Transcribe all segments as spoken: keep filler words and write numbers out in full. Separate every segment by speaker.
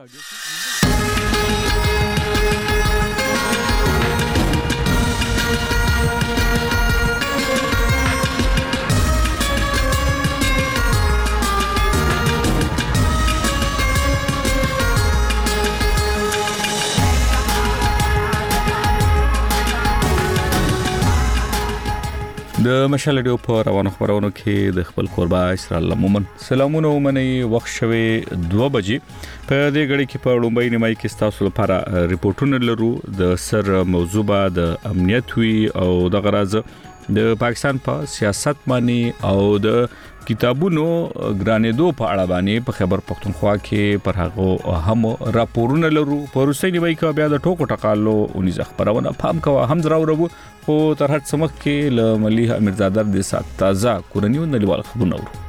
Speaker 1: د مشال ډیو په روانو خبرونو کې د خپل قربا اسرائیل مومن سلامونه ومني وخت شوي دوه بجې په دې غړي کې په لومبۍ نیمای کې تاسو لپاره ریپورتونه لرو د سر موضوع د امنیت وی او د غراز د پاکستان په سیاست باندې او د کتابونو ګرانېدو په اړه باندې په خبر پښتونخوا کې پر هغه هم راپورونه لرو په روسي نیمای کې بیا د ټوکو ټقالو اونیز خبرونه فهم کوه هم زراورو خو تر هڅ سمخ کې ل مليح امیرزاده د سات تازه کورنیو نړیوال خبرونه ورو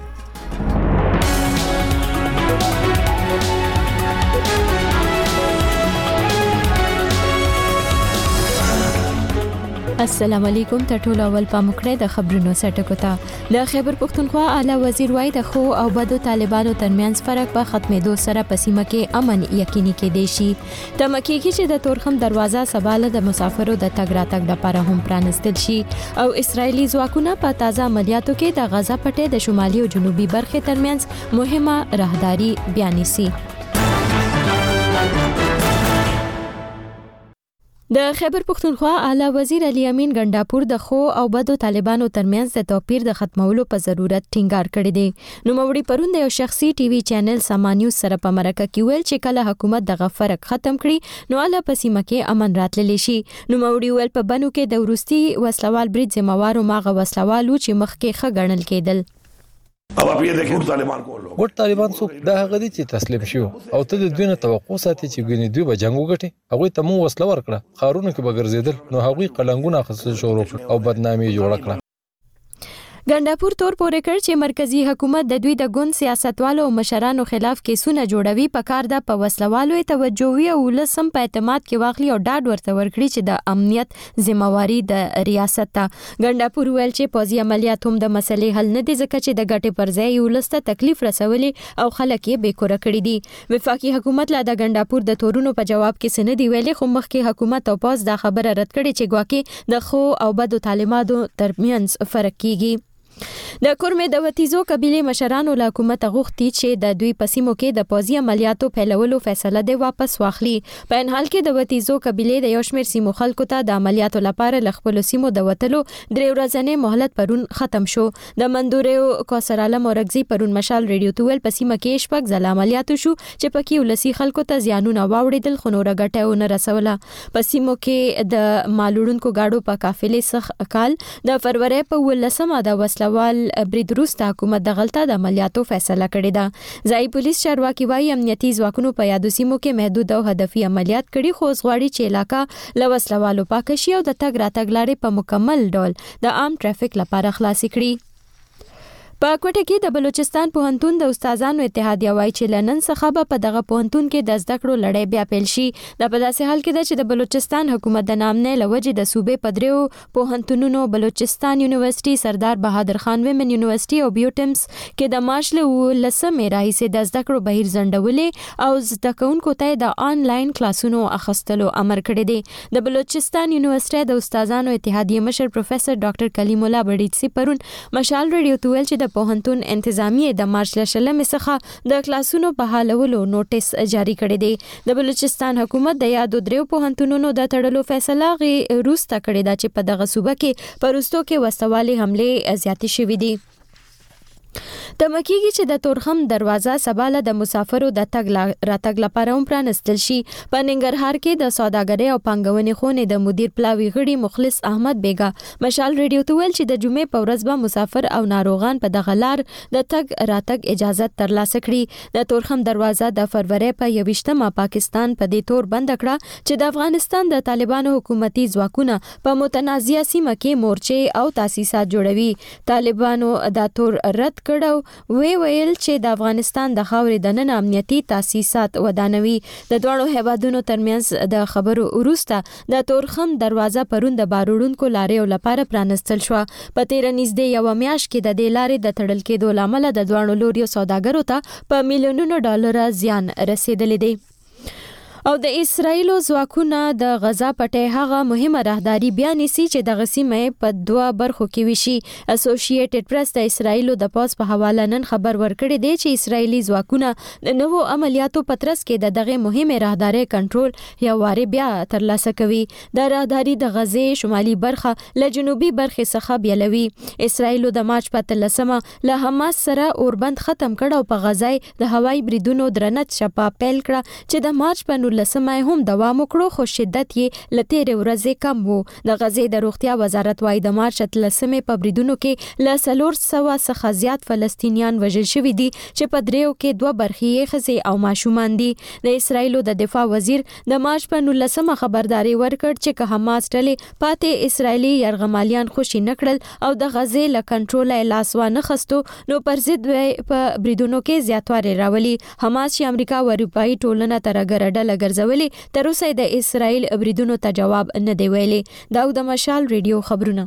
Speaker 2: السلام علیکم ټټول اول پامکړه د خبرونو سټکو ته د خیبر پښتونخوا اعلی وزیر وای د خو او بدو طالبانو ترمنځ فرق په ختمېدو سره په سیمه کې امن یقیني کېدی شي د مکه کې چې د تورخم دروازه سباله د مسافرو د تګ راتګ لپاره هم پرانستل شي او اسرایلی ځواکونه په تازه عملیاتو کې د غزا پټې د شمالي او جنوبي برخې ترمنځ مهمه راهداري بیانېسي. د خیبر پښتونخوا اعلی وزیر علي امین ګنداپور د خو او بدو طالبانو ترمنځ د توپیر د ختمولو په ضرورت ټینګار کړی دی. نو موري پروند یو شخصي ټي وي چینل سامانیوز سره په مرکه کې ویل چې کله حکومت دغه فرق ختم کړي نو اله پسیمه کې امن راتللی شي. نو موري ویل په بنو کې د ورستي وسلوال بریټ زموارو ماغه وسلوالو چې مخ کې خ غړنل کېدل.
Speaker 3: अब आप ये देखें طالبان کو لو
Speaker 4: ګټ طالبان څوک دا هغه دي چې تسلیم شي او ته د دوی نه توقع ساتي چې ګنې دوی به جنگ وګټي هغه ته مو وسله ورکړه خارونه کې بغرزیدل نو هغه قلنګونه اخیستل شروع او بدنامي جوړ کړه.
Speaker 2: ګنداپور تور پورې کړ چې مرکزی حکومت د دوی د ګوند سیاستوالو او مشرانو خلاف کیسونه جوړوي په کار د په وسلوالو توجهوي او لسم په اعتماد کې واخلي او ډاډ ورته ورکړي چې د امنیت ذمہواری د ریاست ته. ګنداپور ویل چې پوځي عملیات هم د مسلې حل نه دي ځکه چې د ګټې پر ځای یو لسته تکلیف رسولي او خلک یې بیکوره کړي دي. وفاقي حکومت لا د ګنداپور د تورونو په جواب کې سند دی ویلي خو مخکې حکومت او پوز دا خبره رد کړي چې ګواکې د خو او بدو طالبانو ترمنځ فرق کیږي. د کورمه د وتیزو قبيله مشرانو له حکومت غوښتي چې د دوی پسیمو کې د پوځي عملیاتو پیلولو فیصله دی واپس واخلي. په ان حال کې د وتیزو قبيله د یو شمېر سیمو خلکو ته د عملیاتو لپاره ل خپل سیمو د وټلو درې ورځې مهلت پرون ختم شو. د منډورو کوثر عالم اورګزي پرون مشال ریډیو توول پسیمه کې شپږ ځله عملیاتو شو چې پکې ولسی خلکو ته زیانونه واوړېدل خو نور غټهونه رسوله. پسیمو کې د مالوړونکو گاډو په قافلې سخ کال د فروری په ولسمه د وسلوال برید وروسته حکومت د غلطه د عملیاتو فیصله کړې ده. ځای پولیس چارواکي وايي امنیتي ځواکونو په یادو سیمو کې محدود او هدفي عملیات کړي خو غواړي چې علاقہ له وسلوالو پاک شي او د تګ راتګ لارې په مکمل ډول د عام ټرافیک لپاره خلاص کړي. په کوټه کې د بلوچستان پوهنتون د استادانو اتحادیه وایي چې لنن څخه په دغه پوهنتون کې د زده کړو لړۍ بیا پیل شي. د په داسې حال کې چې د بلوچستان حکومت د نام نه لوجې د صوبې په دریو پوهنتونونو بلوچستان یونیورسيټي سردار بهادر خان ویمن یونیورسيټي او بیوټمس کې د مارچ له لسمې راهیسې د زده کړو بهیر ځنډولې او زده کوونکو ته د آنلاین کلاسونو اخیستلو امر کړی دی. د بلوچستان یونیورسيټي د استادانو اتحادیه مشر پروفیسور ډاکټر کلیم الله بډیچي پرون مشال ریډیو توول چې د پوهنتون انتظامیه د مارچ لشلمې څخه د کلاسونو په حالولو نوټیس جاری کړی دی. د بلوچستان حکومت د یادو دریو پوهنتونونو د تړلو فیصله غي روسته کړی دا چې په دغه صوبه کې پرستو کې وسوالي حمله زیاتې شوې دي. تمکیږي چې د تورخم دروازه سباله د مسافرو د تګ راتګ لپاره هم پرانستل شي. په ننګرهار کې د سوداګرۍ او پانګونې خونې د مدیر پلاوی غړي مخلص احمد بیگا مشال ریډیو ته ویل چې د جمعې په ورځ به مسافر او ناروغان په دغه لار د تګ راتګ اجازه ترلاسه کړي. د تورخم دروازه د فروری په یوویشتمه پاکستان په دې تور بند کړه چې د افغانستان د طالبانو حکومتي ځواکونه په متنازعه سیمه کې مورچې او تاسیسات جوړوي. طالبانو دا تور رد کړو وی ویل چې د افغانستان د خاورې د نن امنیتي تاسیسات ودانوي. د دوه هیوادونو ترمنځ د خبرو وروسته د تورخم دروازه پرون د باروړونکو لارې لپاره پرانستل شو. په تیر نږدې یو میاشت کې د دې لارې د تړل کېدو لامل د دوه لوري سوداګرو ته په میلیونونو ډالر زیان رسیدلی دی. او د اسرایلو ځواکونه د غزا پټې هغه مهمه راهداري بیا نیسي چې د غسیمه په دوه برخو کې وشي. اسوسییټډ پریس د اسرایلو د پوز په حواله نن خبر ورکړی دی چې اسرایلی ځواکونه د نوو عملیاتو په ترڅ کې د دغه مهمه راهداري کنټرول یا واره بیا ترلاسه کوي. د راهداري د غزې شمالي برخه له جنوبي برخې څخه بیلوي. اسرایلو د مارچ په تلسمه له حماس سره اوربند ختم کړ او په غزای د هوایي بریدونو درنت شپه پیل کړ چې د مارچ په لسمه هم دوام وکړو خو شدت یې لتهره ورځې کم وو. د غزې د روغتیا وزارت وايي د مارچ لسمه په بریدونو کې ل څلور سوه څخه زیات فلسطینیان وژل شوي دي چې په دریو کې دوه برخې یې ښځې او ماشومان دي. د اسرایلو د دفاع وزیر د مارچ په لسمه خبرداري ورکړ چې که حماس ډلې پاتې اسرایلی یرغمالیان خوشي نکړل او د غزې له کنټرول لاس وانه خستو نو پر ضد په بریدونو کې زیاتوالی راولي. حماس چې امریکا او اروپایي ټولنه ترګرډل ګرځولي تر اوسه د اسرایل بریدونو ته جواب نه دی ویلي. داود مشال ریډیو خبرونه.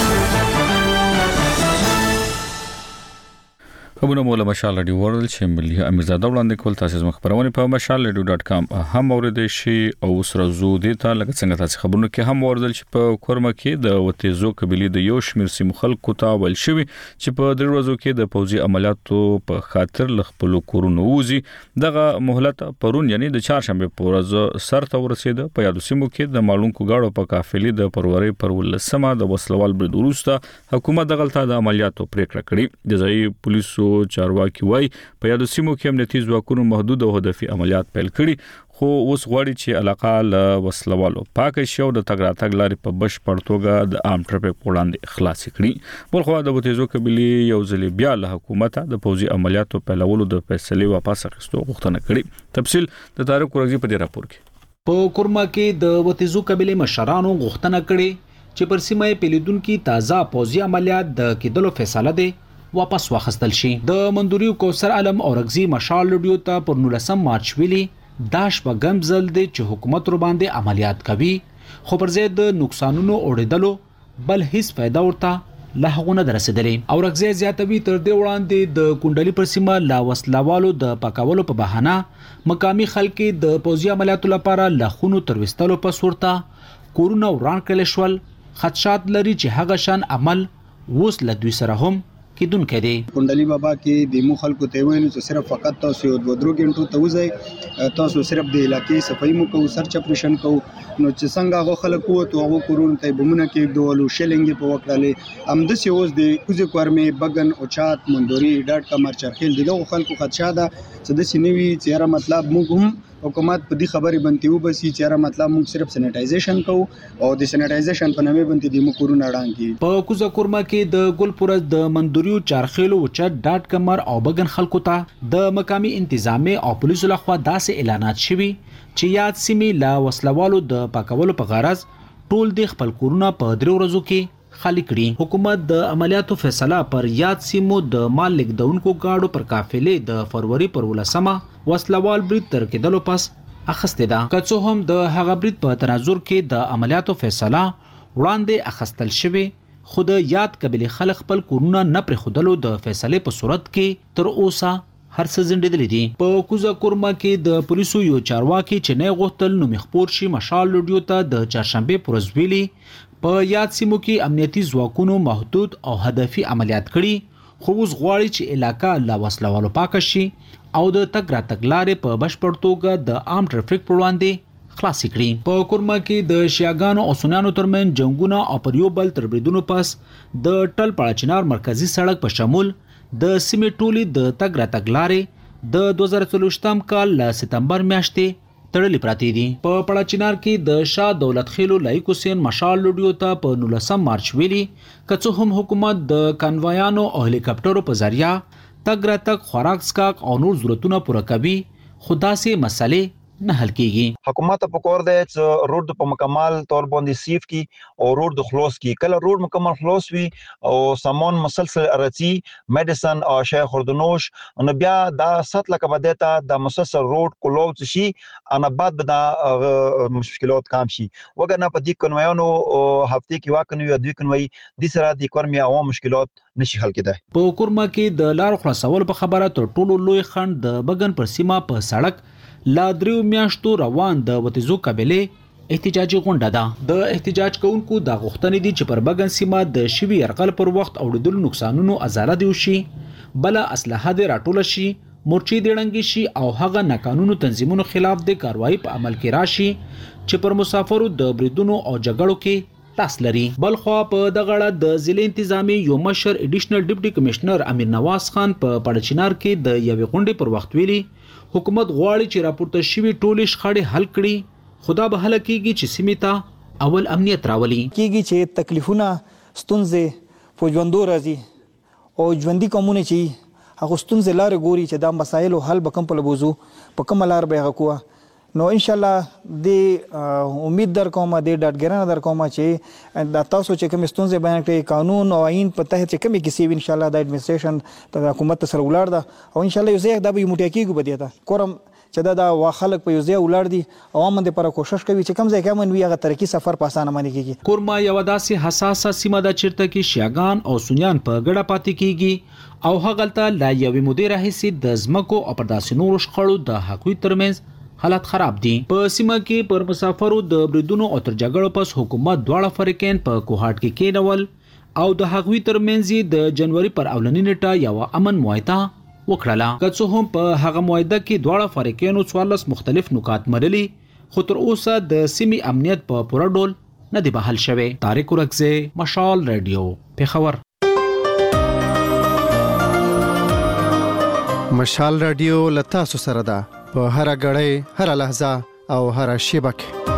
Speaker 1: خبرونه مولا مشال ریډیو ورل چې ملي امیرزاده وړاندې کول. تاسو زموږ خبرونه په مشال ریډیو ډاټ کام هم اوریدئ شي او سره زو دي ته لکه څنګه تاسو خبرونه کې هم اوریدل چې په کورما کې د وتیزو قبيله د یو شمیر سیمو خلکو ته ول شوی چې په درې ورځو کې د پوځي عملیاتو په خاطر لخپل کورونو وزي. دغه مهلت پرون یعنی د چهارشنبه په ورځ سرته ورسید. په یادو سیمو کې د مالونکو غاړو په قافلې د پروري پر ولسمه د وسلوال برید وروسته حکومت دغلطه د عملیاتو پریکړه کړې. د ځای پولیسو چارواکي وای په یادو سیمو کې امنیتي ځواکونو محدود او هدفي عملیات پیل کړي خو اوس غواړي چې علاقه له وسلوالو پاک شي او د تګ راتګ لارې په بشپړ توګه د عام ټرافیک وړاندې خلاص کړي. بلخو د وتیزو قبيله یو ځل بیا له حکومت د پوځي عملیاتو پیلولو د فیصلې واپس اخیستو غوښتنه کړې. تفصیل د طارق ورغزي په دې راپور کې.
Speaker 5: په کورما کې د وتیزو قبيله مشرانو غوښتنه کړې چې پر سیمه پیلیدونکو تازه پوځي عملیات د کېدلو فیصله ده واپس واخستل شي. د مندوریو کوثر عالم اورغزي مشال لډیو ته پر نولسم مارچ ویلي داش په ګمزل دي چې حکومت ور باندې عملیات کوي خو پر ضد د نقصانونو اوریدلو بل هیڅ فائدہ ورته لا هغونه درسیدلې. اورغزي زیاتوي تر دې وړاندې د کونډلي پر سیمه لا وسلوالو د پاکولو په بهانه مقامی خلک د پوځي عملیاتو لپاره لخونو تر وستلو په صورت کورونه وران کړل شول. خدشات لري چې هغه شان عمل وس لدوي سره هم کیدون کړي.
Speaker 6: کونډلی بابا کې د مو خلکو ته ویل چې صرف فقط تاسو یو دوه درو غنټو ته وځي تاسو صرف د علاقې صفائی مو کو سرچ اپریشن کو نو چې څنګه هغه خلکو ته هغه کورون ته بمونه کې دوه شلنګ په وکړلې ام د سیوز د کوزه کورمه بغن او چات مندوري ډاټ کمر چرخیل دغه خلکو خدشا ده چې د سینوي چیرې مطلب موږ هم حکومت په دې خبرې باندې وبسي چې را مطلب موږ صرف سینیټایزیشن کوو او د سینیټایزیشن په نامه باندې د مکورونه اړانګي.
Speaker 5: په کوزه کورما کې د ګلپورز د مندوریو چارخیلو چت ډاټ کمر او بغن خلکو ته د مقامی انتظامی او پولیسو لخوا داسې اعلانات شوي چې یاد سیمې لا وسلوالو د پاکولو په غرض ټول د خپل کورونه په درو ورځو کې خالی کړي. حکومت د عملیاتو فیصله پر یاد سیمو د مال لیکدونکو گاډو پر قافلې د فروری پر ولسمه وسلوال برید تر کېدلو پس اخسته ده. که څه هم د هغه برید په تناظر کې د عملیاتو فیصله وړاندې اخستل شوی خو د یاد قبيله خلک خپل کورونه نه پر خودلو د فیصلې په صورت کې تر اوسه هر څه زندېدل دي. په کوزه کورما کې د پولیسو یو چارواکي چې نه غوښتل نو مخپور شي مشال لډیو ته د چهارشنبه پرز ویلي په یاد سیمو کې امنیتي ځواکونو محدود او هدفي عملیات کړي خو اوس غواړي چې علاقہ لا وسلوالو پاک شي او د تګ راتګ لارې په بشپړ توګه د عام ټرافیک پر وړاندې خلاص کړي. په کورما کې د شیاګانو او سنانو ترمن جنگونه او پر یو بل تر بریدونو پس د ټل پاړچنار مرکزی سړک په شمول د سیمې ټولي د تګ راتګ لارې د دوه زره څلوېښتم کال ل سپتمبر میاشتې تړلې پراته دي. په پړچنار کې د شاه دولت خیلو لایق حسین مشال لډیو ته په نولسم مارچ ویلي کڅو هم حکومت د کانوایانو او هلیکاپټرو په ذریعہ تګ راتګ خوراک سکاک او نور ضرورتونه پوره کوي خدا سي مسلې نه حل کیږي.
Speaker 7: حکومت په کور دی چې روډ په مکمل تور باندې سیف کی او روډ د خلاص کی کله روډ مکمل خلاص وي او سامان مسلسل ارتي میډیسن او شای خوردنوش نو بیا دا ست لکه بدیتا د مسلسل روډ کولوت شي انا بعد دا مشکلات کم شي وګنه په دې کنوایانو هفته کې واکنوي د کنوي د سره د کورمي عوام مشکلات نشي حل کېدای.
Speaker 5: په کورما کې د لار خلاصول په خبره تر ټولو لوی خند د بغن پر سیمه په سړک لا دریو میاشتو روان د وتیزو قبیله احتجاجي غونډه ده. د احتجاج کوونکو دا غوښتنې دي چې پر بګن سیمه د شوي یرغل پر وخت اوریدلو نقصانونو ازاله دی وشي، بل اسلحه دې راټوله شي، مورچې دې ړنګې شي او هغه ناقانونو تنظیمونو خلاف د کاروایی په عمل کې راشي چې پر مسافرو د بریدونو او جګړو کې لاس لري. بل خو په دغه اړه د ضلع انتظامی یو مشر ایډیشنل ډیپټي کمشنر امیر نواز خان په پړچینار کې د یوې غونډې پر وخت ویلي حکومت غواړي چې راپورته شوي ټولې شخړې حل کړي، خدا به هله کیږي چې سیمې ته اول امنیت راولي
Speaker 8: کیږي چې تکلیفونه ستونزې په ژوندو راځي او ژوندۍ قومونه چې هغه ستونزې لارې ګوري چې دا مسایل حل به کوم په لبوزو په کومه لار به هغه کوه. نو ان شاء الله د امید در کومه د ډاډګرانه در کومه چې دا تاسو چې کوم ستونزې بیان کړئ قانون او آئین په تحت چې کومې کیسې ان شاء الله د اډمنسټریشن د حکومت سره ولاړ ده او ان شاء الله یو ځای دا به یو موټی کېږي به دی کورم چې دا د خلک په یو ځای ولاړ دي عوام د پر کوشش کوي چې کم ځای کې من وی هغه ترقی سفر په اسانه باندې کیږي.
Speaker 5: کورما یو داسې حساسه سیمه د چیرته کې شیعاګان او سنیان په ګډه پاتې کیږي او هغلته لا یوې مودې راهیسې د ځمکو او پر داسې نورو شخړو د حقوقي ترمنځ حالات خراب دي. په سیمه کې پر مسافرو د بریدونو او تر جګړو پس حکومت دواړه فریقین په کوهاټ کې کېنول او د حقوقي ترمنځ د جنوري پر اولنۍ نیټه یو امن معاهده وکړه. که څه هم په هغه معاهده کې دواړه فریقینو څوارلس مختلف نکات مرلي، خو تر اوسه د سیمې امنیت په پوره ډول نه دی بحال شوی. طارق ورکزی، مشال رادیو، پیښور.
Speaker 9: مشال رادیو لتا سو سره ده په هر غړې، هر لحظه او هر شیبه کې.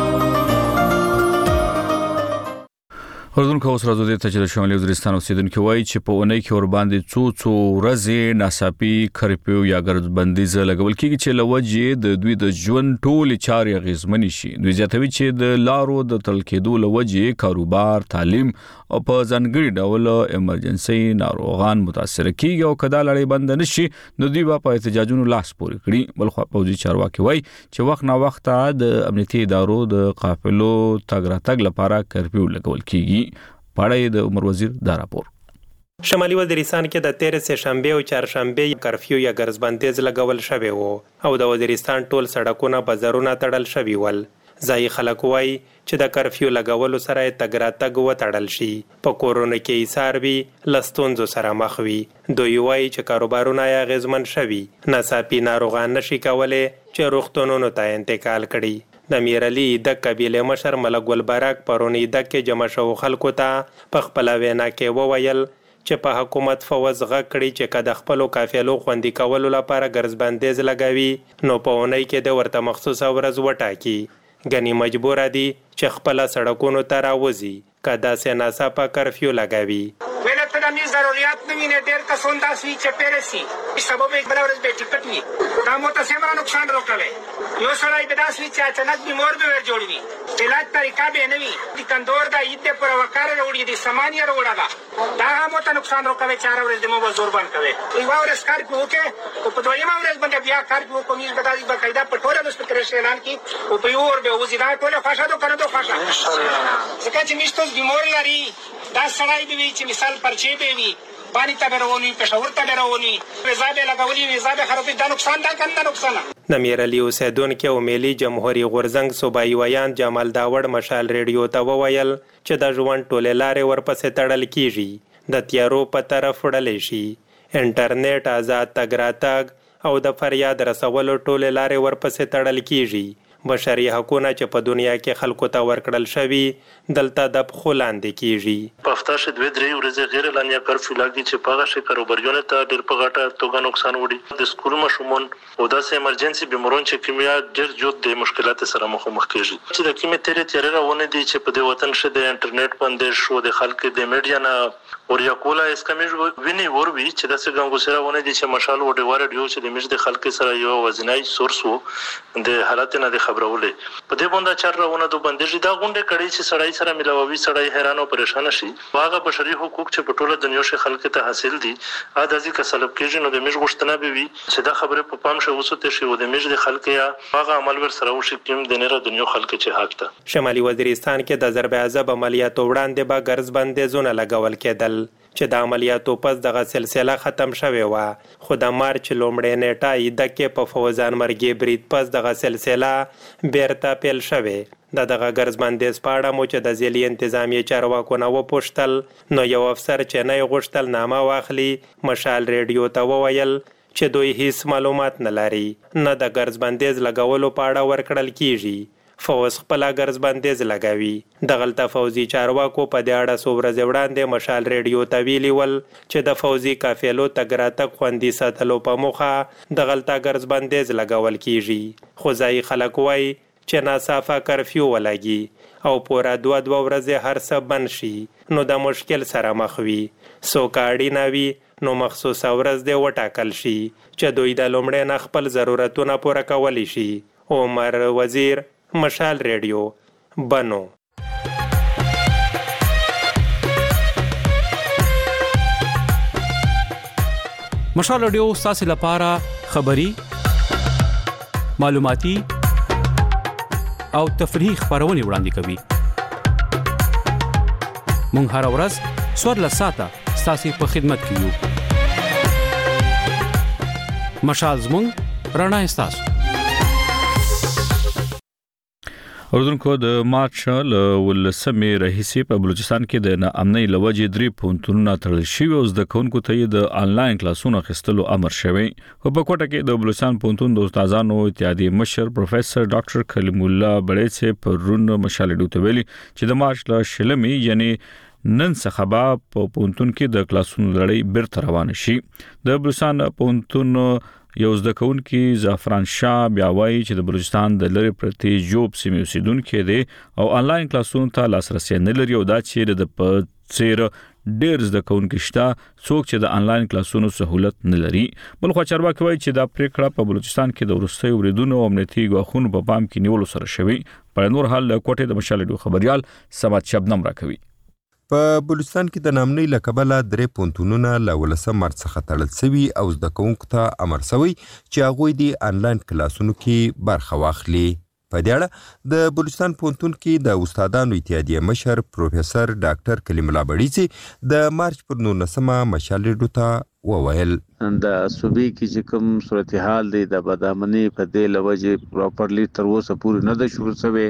Speaker 1: اردوونکو اوس راځو ته چې د شمالي وزیرستان اوسیدونکو وایي چې په اونۍ کې ورباندې څو څو ورځې ناڅاپي کرفیو یا ګردبندیز لګول کیږي چې لوجې د دوی د ژوند ټول چارې اغیزمن شي. دوی زیاتوي چې د لارو د تړل کېدو لوجې کاروبار، تعلیم او په ځانګړي ډول ایمرجنسي ناروغان متاثر کیږي او کدا لړۍ بند نشي نو دوی په احتجاجونو لاس پورې کړي. بل خو پوځي چارواکي وایي چې وخت نا وخت د امنیتي ادارو د قافلو تګ راتګ لپاره کرفیو لګول کیږي. پاړې د عمر وزیر دا راپور.
Speaker 10: شمالي وزیرستان کې د تیر سه شنبه او چهارشنبه کرفیو یا ګرځبندیز لګول شوی وو او د وزیرستان ټول سړکونه بازارونه تړل شوی ول. ځای خلک وایي چې د کرفیو لګولو سره تګ راتګ وتړل شي، په کورونو کې ایثار وي، لستونزو سره مخ وي. دوی وایي چې کاروبارونه یې اغیزمن شوي، ناڅاپي ناروغان نشي کولی چې روغتونونو ته انتقال کړي. د میرعلي د قبیله مشر ملک ګل براک پرونی د کې جمع شو خلکو ته په خپل وینا کې وویل چې په حکومت فوز غکړي چې کده خپل کافیلو خوندي کولو لپاره ګرځبندیز لګوي نو په اونۍ کې د ورته مخصوص ورځ وټاکي. غني مجبور دي چې خپل سړکونو ته راوځي کدا سه ناڅاپه کرفیو لګوي.
Speaker 11: ویل ته د می ضرورت نه ویني ډېر کسون داسي چې پیرسي سبب یې بل ورځ به ټیکټ وي دا مو ته سم نقصان وکړي. یو سړی به داسي چې اچانک بیمار به ور جوړوي، علاج طریقه به نه وي، د کندور دا ایته پر وکړه وروړي دي سامانیا وروړه دا دا مو ته نقصان وکړي. چار ورځې د مو زور باندې کوي یو ورځ کار کوي او په دویمه ورځ باندې بیا کار کوي کومیز بدایي بقاعده پټوره مستقره اعلان کی او په یو ور به وزیدا ټوله فاشادو کنه دوه فاشا ان شاء الله ځکه چې مشتو بیمار لري دا سړی دی چې مثال پرچې به وي باندې تبرونی پېښور تبرونی وزابه لګولي وزابه خرابې دا نقصان دا کنده نقصان.
Speaker 10: د میرعلي اوسیدونکو او ملي جمهوریت غورزنګ صوبایي ویان جمال داوړ مشال ریډیو ته وویل چې د ژوند ټولې لارې ورپسې تړل کیږي، د تیارو په طرف وړلې شي، انټرنیټ آزاد تګ راتګ او د فریاد رسولو ټولې لارې ورپسې تړل کیږي. بشري حقوقونه چې په دنیا کې خلکو ته ورکړل شوي دلته د پخو لاندې کیږي.
Speaker 12: په هفته کې دوه درې ورځې غیر اعلانیه کرفیو لاګي چې په هغه شي کاروباریانو ته ډېر په غټه توګه نقصان وړي. د سکول ماشومان او داسې ایمرجنسي بیمارون چې کیمیا ډېر جوړ د مشکلات سره مخامخ کیږي. چې د کیمې تیرې تیرې راونه دي چې په دې وطن شه د انټرنیټ باندې شو د خلک د میډیا نه اوریا کولا اسکمیج ویني وروي چې د څنګه سره ونه دي چې مشال وډي ورډیو چې د میډیا خلک سره یو وزنای سورس وو د حالت نه د خبرولې په دې باندې چار راونه دوه بندیږي دا غونډه کړي چې سړی سره ملاوي سړی حیران او پریشان شي. واغه بشري حقوق چې په ټوله دنیا کې خلک ته حاصل دي ا دازي کسلب کېږي نو د میډ غوښتنه به وي چې دا خبره په پام شو وسوته شي او د میډ د خلک یا واغه عمل ور سره وشي کوم د نړۍ دنیا خلک چې حق ته.
Speaker 10: شمالي وزیرستان کې د ضرب عذاب عملیاتو وړاندې به ګرځبندیزونه لګول کېدل چې د عملیاتو پس دغه سلسله ختم شوې وه خو د مارچ لومړۍ نیټه یې دکې په فوزان مرګي برید پس دغه سلسله بیرته پیل شوې د دغه ګرځبندیز په اړه مو چې د ضلعي انتظامیې چارواکو نه وپوښتل نو یو افسر چې نه یې غوښتل نامه واخلي مشال ریډیو ته وویل چې دوی هیڅ معلومات نه لري نه د ګرځبندیز لګولو په اړه ورکړل کیږي فوز خپل ګرځبندیز لګوي دغلته فوزي چارواکو په دې اړه څو ورځې وړاندې مشال ریډیو ته ویلي ول چې د فوزي قافلو تګ راتګ خوندي ساتلو په موخه دغلته ګرځبندیز لګول کیږي خو ځایي خلک وایي چې ناصافه کرفیو ولګي او پوره دوه دوه ورځې هر څه بند شي نو د مشکل سره مخ وي څوک اړینه وي نو مخصوصه ورځ دې وټاکل شي چې دوی د لومړي نه خپل ضرورتونه پوره کولی شي عمر وزیر مشال ریډیو بنو
Speaker 13: مشال ریډیو ستاسو لپاره خبری معلوماتي او تفریحي خبرونه وړاندې کوي مونږ هر ورځ څوارلس ساعته ستاسو په خدمت کې یو مشال زموږ رڼا ستاسو
Speaker 1: اردوونکو د مارچ ل ولسمې رئیسي په بلوچستان کې د ناامنۍ لوجې درې پونتونونه تړل شوي او زده کوونکو ته د انلاین کلاسونو اخیستلو امر شوی او په کوټه کې د بلوچستان پونتون د استادانو اتحادیې مشر پروفیسور ډاکټر کلیم الله بړیڅ پرون مشالډو ته ویلي چې د مارچ ل شلمې یعنی نن څخه به په پونتون کې د کلاسونو لړۍ بیرته روان شي د بلوچستان پونتون یو زده کوونکی زعفران شاه بیا وایي چې د بلوچستان د لری پرتی جوب سیمې اوسیدونکو دی او انلاین کلاسونو ته لاسرسي نه لري او دا چې د پڅیر ډیر زده کوونکو شته څوک چې د انلاین کلاسونو سہولت نه لري بلخو چارواکي وایي چې دا پریکړه په بلوچستان کې د ورستۍ وریدونو او امنیتي غوښونو په پام کې نیولو سره شوی په نور حال کوټه د مشالډو خبريال سمات شبنم راکوي
Speaker 14: په بلوچستان کې د نامنۍ لکبله درې پونتونونه له ولسم مارچ څخه تړل شوي او زده کوونکو ته امر شوی چې هغوی د انلاین کلاسونو کې برخه واخلي په دې اړه د بلوچستان پونتون کې د استادانو اتحادیې مشر پروفیسور ډاکټر کلیم الله بړیڅ د مارچ پر نولسمه مشالډو ته وویل
Speaker 15: د صوبې کې چې کوم صورتحال دی د بدامنۍ په دې لوجې پراپرلی تر اوسه پورې نه ده شروع شوی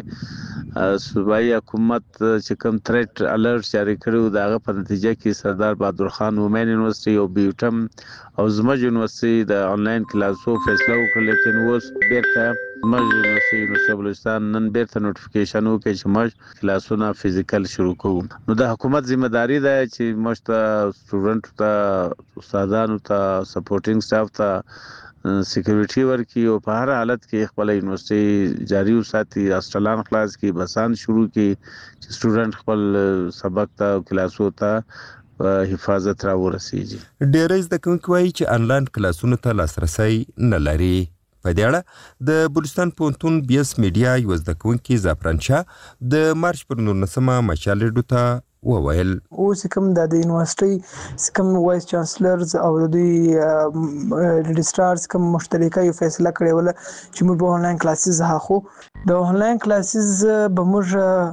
Speaker 15: صوبایي حکومت چې کوم تھریټ الرټ جاری کړو دغه په نتیجه کې سردار بهادر خان وومن یونیورسيټي او بیوټم او زموږ یونیورسيټي د انلاین کلاسو فیصله وکړه لیکن اوس بیرته زموږ یونیورسيټي یونیورسيټي بلوچستان نن بیرته نوټیفیکیشن وکړي چې موږ کلاسونه فزیکل شروع کوو نو د حکومت ذمہ داری ده چې موږ ته سټوډنټ ته استادانو ته سپورټینګ سټاف ته سکیورټي ورکی او په هر حالت کې خپل یونیورسيټي جاری وساتي هاستلان خلاص کی بسان شروع کی چې سټوډنټ خپل سبق ته کلاسو ته حفاظت را ورسیږي
Speaker 14: ډیرې زده کوونکي وایي چې انلاین کلاسونو ته لاسرسي نه لري په دې اړه د بلوچستان پونتون بیس میډیا یو زده کوونکی زعفران شاه د مارچ پر نولسمه مشالډو ته وویل
Speaker 16: اوس کوم د یونیورسيټي کوم وایس چانسلرز او د رجسټرارز کوم مشترکه یو فیصله کړې وله چې موږ په انلاین کلاسز هاخو د انلاین کلاسز به موږ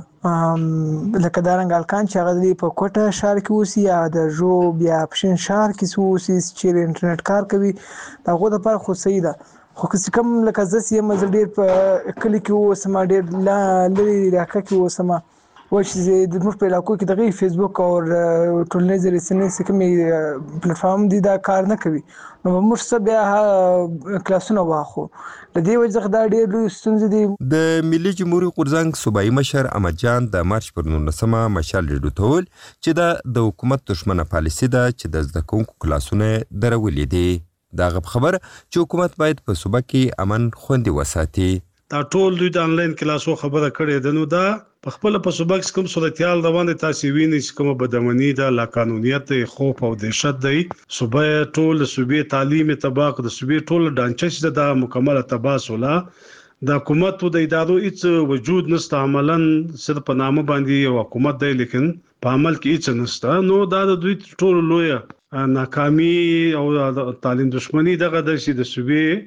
Speaker 16: لکه دارنګ الکان چې هغه په کوټه شهر کې اوسي یا د جو بیا پښین شهر کې اوسي چې انټرنیټ کار کوي داغه د پر خو صحیح ده خو کوم لکه زس یې مزل ډیر په کلی کې اوسم ډیر لري راکه کې اوسم و چې د موږ په علاقو کې دغه فیسبوک او ټولنیز رسنۍ کومې پلیټ فارم دي دا کار نه کوي نو موږ څه بیا کلاسونه واخو د دې وجه دا ډېر لوی ستونزې دي
Speaker 14: د ملي جمهوریت غورځنګ صوبایي مشر احمد جان د مارچ پر نولسمه مشالډو ته ویل چې دا د حکومت دښمنه پالیسي ده چې د زده کوونکو کلاسونه درولې دي دا خبر چې حکومت باید په صوبه کې امن خوندي وساتي
Speaker 17: دا ټول دوی د انلاین کلاسو خبره کړې ده نو دا په خپل په صوبه کې کوم صورتحال روان دي تاسو وینئ چې کوم بدامنۍ ده لا قانونیت خوف او دهشت دی صوبه ټول صوبې تعلیم تباق د صوبې ټول ډانچه چې د مکمله تباسوله د حکومت د ادارو هیڅ وجود نشته عملاً صرف په نامه باندې یو حکومت دی لیکن په عمل کې هیڅ نشته نو دا د دوی ټول لوی ناکامي او تعلیم دښمنی دغه د شي د صوبې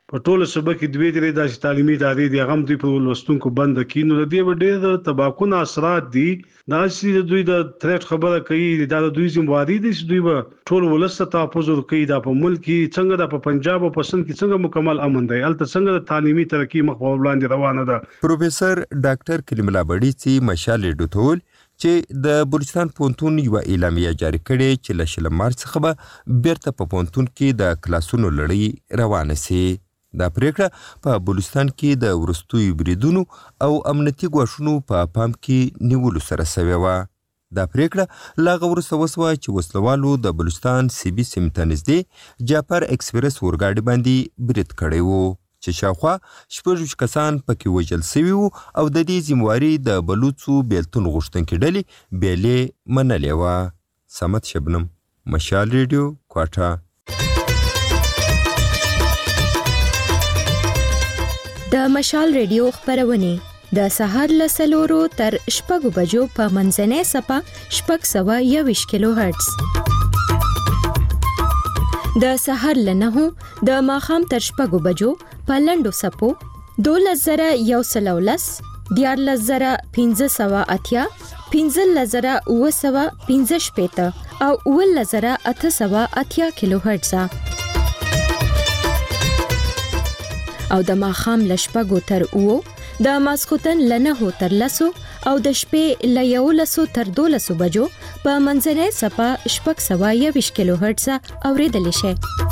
Speaker 17: په ټوله صوبه کې دوی درې داسې تعلیمي ادارې دي هغه هم دوی په لوستونکو بند کړي نو د دې به ډېر د تباکونه اثرات دي دا چې دوی د تھریټ خبره کوي دا د دوی ذمہواری دي چې دوی به ټول ولس ته تحفظ ورکوي دا په ملک کې څنګه د په پنجاب او په سند کې څنګه مکمل امن دی البته څنګه د تعلیمي ترقی مخ په وړاندې روانه ده.
Speaker 14: پروفیسور ډاکټر کلیم الله بډیڅي مشال ډوتول چې د بلوچستان پونتون یو اعلامیه جاری کړې چې له شل مارچ څخه به بیرته په پونتون کې د کلاسونو لړۍ روانه سي. دا پریکړه په بلوچستان کې د ورستوي بریدونو او امنیتي ګواښونو په پام کې نیولو سره شوې وه. دا پریکړه لا هغه وروسته وسوه چې وسلوالو د بلوچستان سیبي سیمې ته نږدې جعفر ایکسپریس اورګاډي باندې برید کړی و چې شاوخوا شپږ کسان پکې وژل سوي وو او د دې ذمہواري د بلوڅو بیلتون غوښتونکي ډلې بیلې منلې وه. صمد شبنم، مشال ریډیو، کوټه.
Speaker 2: د مشال ریډیو خبرونه د سهار له څلورو تر شپږو بجو په منځنۍ څپه شپږ سوه یوویشت کیلو هرټز، د سهار له نهو د ماښام تر شپږو بجو په لنډو څپو دولس زره یو سل او لس، دیارلس زره پنځه سوه اتیا، پنځلس زره اوه سوه پنځه شپېته او اوولس زره اته سوه اتیا کیلو هرټز او د ماښام له شپږو تر اوو، د ماسخوتن له نهو تر لسو او د شپې له یولسو تر دولسو بجو په منځنۍ څپه شپږ سوه یوویشت کیلو هرټز اورېدلی شئ.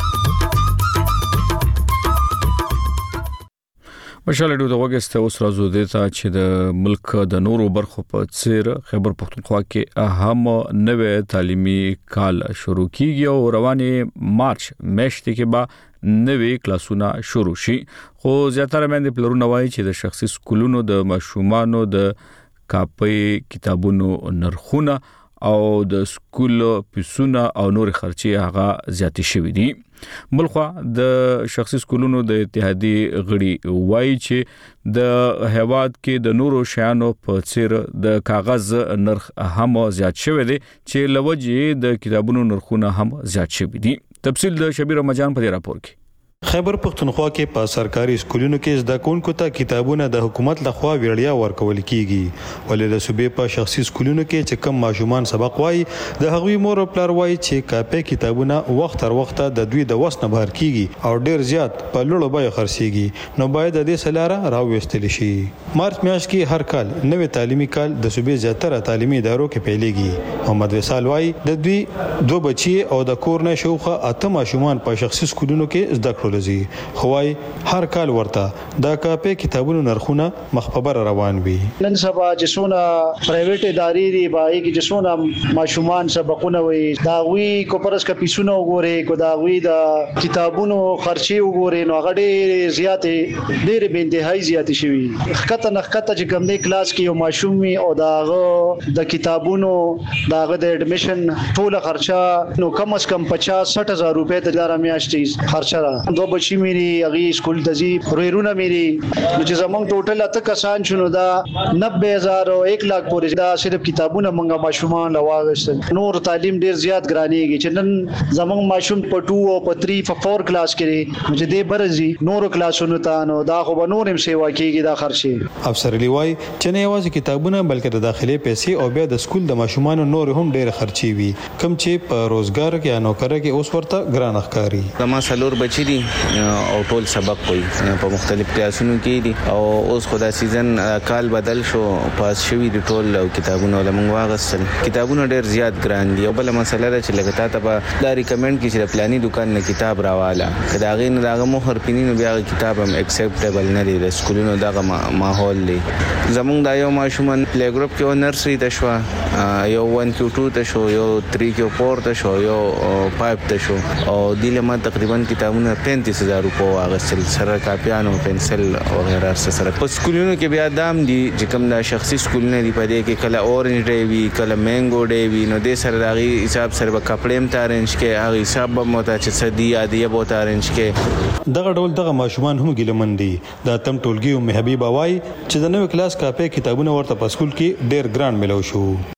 Speaker 1: مشال ډیو د وګسته اوس راځو د ته چې د ملک د نورو برخو په څیر خیبر پختونخوا کې اهم نوې تعلیمي کال شروع کیږي او روانې مارچ میاشتې کې به نوې کلاسونه شروع شي. خو زیاتره مېندې پلرونه وایي چې د شخصي سکولونو د ماشومانو د کاپي کتابونو نرخونه او د سکول پیسونه او نور خرچي هغه زیاتې شوي دي. بلخوا د شخصي سکولونو د اتحادی غړي وایي چې د هیواد کې د نورو شیانو په څیر د کاغذ نرخ هم زیات شوی دی چې لوجه د کتابونو نرخونه هم زیات شوي دي. تفصیل د شبیر رمضان په دې راپور کې.
Speaker 18: خیبر پختونخوا کې په سرکاري سکولونو کې زده کوونکو ته کتابونه د حکومت لخوا ویړیا ورکول کیږي ولې د صوبې په شخصي سکولونو کې چې کم ماشومان سبق وایي د هغوی مور او پلار وایي چې کاپي کتابونه وخت تر وخته د دوی د وس نه بهر کیږي او ډیر زیات په لوړو بیه خرڅيږي نو باید د دې سلاره راوېستل شي. مارچ میاشت کې هر کال نوې تعلیمي کال د صوبې زیاتره تعلیمي ادارو کې پیلېږي. محمد وصال وایي د دوی دوه بچي او د کور نه شوخه اته ماشومان په شخصي سکولونو کې زده کړل خوای هر کال ورته دا کاپي کتابونو نرخونه مخبر روان وي.
Speaker 19: نن سبا چې څونه پرایویټ ادارې دي بای کې چې څونه ماشومان سبقونه وي دا وی کو پرس کا پیسونه وګوري کو دا وی دا کتابونو خرچي وګوري نو هغه ډېر زیاتې ډېر به انتهایی زیاتې شوي. خطه نخته چې کوم دی کلاس کې یو ماشوم وي او داغه د کتابونو داغه د اډمیشن ټوله خرچه نو کم از کم پچاس سठ هزار روپے ته دار میاشتې خرچه را دو بچی میری اغي سکول تزي رويرونه میری نو چې زمونږ ټوټل اته کسان شنو دا نوے هزار او یک لک پورې دا صرف کتابونه مونږه ماشومان لواغستل. نور تعلیم ډیر زیات ګرانیږي چې نن زمونږ ماشوم په ټو او په تھری په فور کلاس کې چې دې برزي نور کلاسونو ته نو دا خو به نور هم سیوا کیږي دا خرچه.
Speaker 18: افسر لیوای چې نه یوازې کتابونه بلکې د داخلي پیسې او بیا د سکول د ماشومان نور هم ډیر خرچي وي کم چې په روزګار کې یا نوکر کې اوس ورته ګران ښکاری.
Speaker 20: زما څلور بچی دي او ټول سبق کوي په مختلف کلاسونو کې دي او اوس خدا سیزن کال بدل شو پاس شوی دي ټول او کتابونه لمون واغسل. کتابونه ډیر زیات ګران دي او بل مسله ده چې لګتا ته دا ریکمند کی چې پلاني دکان نه کتاب راواله کدا غین داغه مهر پینینو بیا کتاب هم اکسپټیبل نه دی د سکولونو دغه ماحول دی. زمونږ د یو ماشومان پلی ګروپ کې نرسري ته شو یو ون کیو ټو ته شو یو تھری کیو فور ته شو یو فایو ته شو او دله ما تقریبا کتابونه پینتیس هزار روپو واغسل سره کاپیانو پنسل او غیره سره. په سکولونو کې بیا دام دي چې کوم د شخصي سکولونه دی په دې کې کله اورنج ډے وی کله مینګو ډے وی نو دې سره دغه حساب سره په کپړې م تارنج کې هغه حساب به مو ته چې سدي عادیه بو تارنج کې
Speaker 18: دغه ډول دغه ماشومان هم ګلمن دي. دا تم ټولګي او حبیب وای چې د نوې کلاس کاپي کتابونه ورته په سکول کې ډېر ګران ملو شو.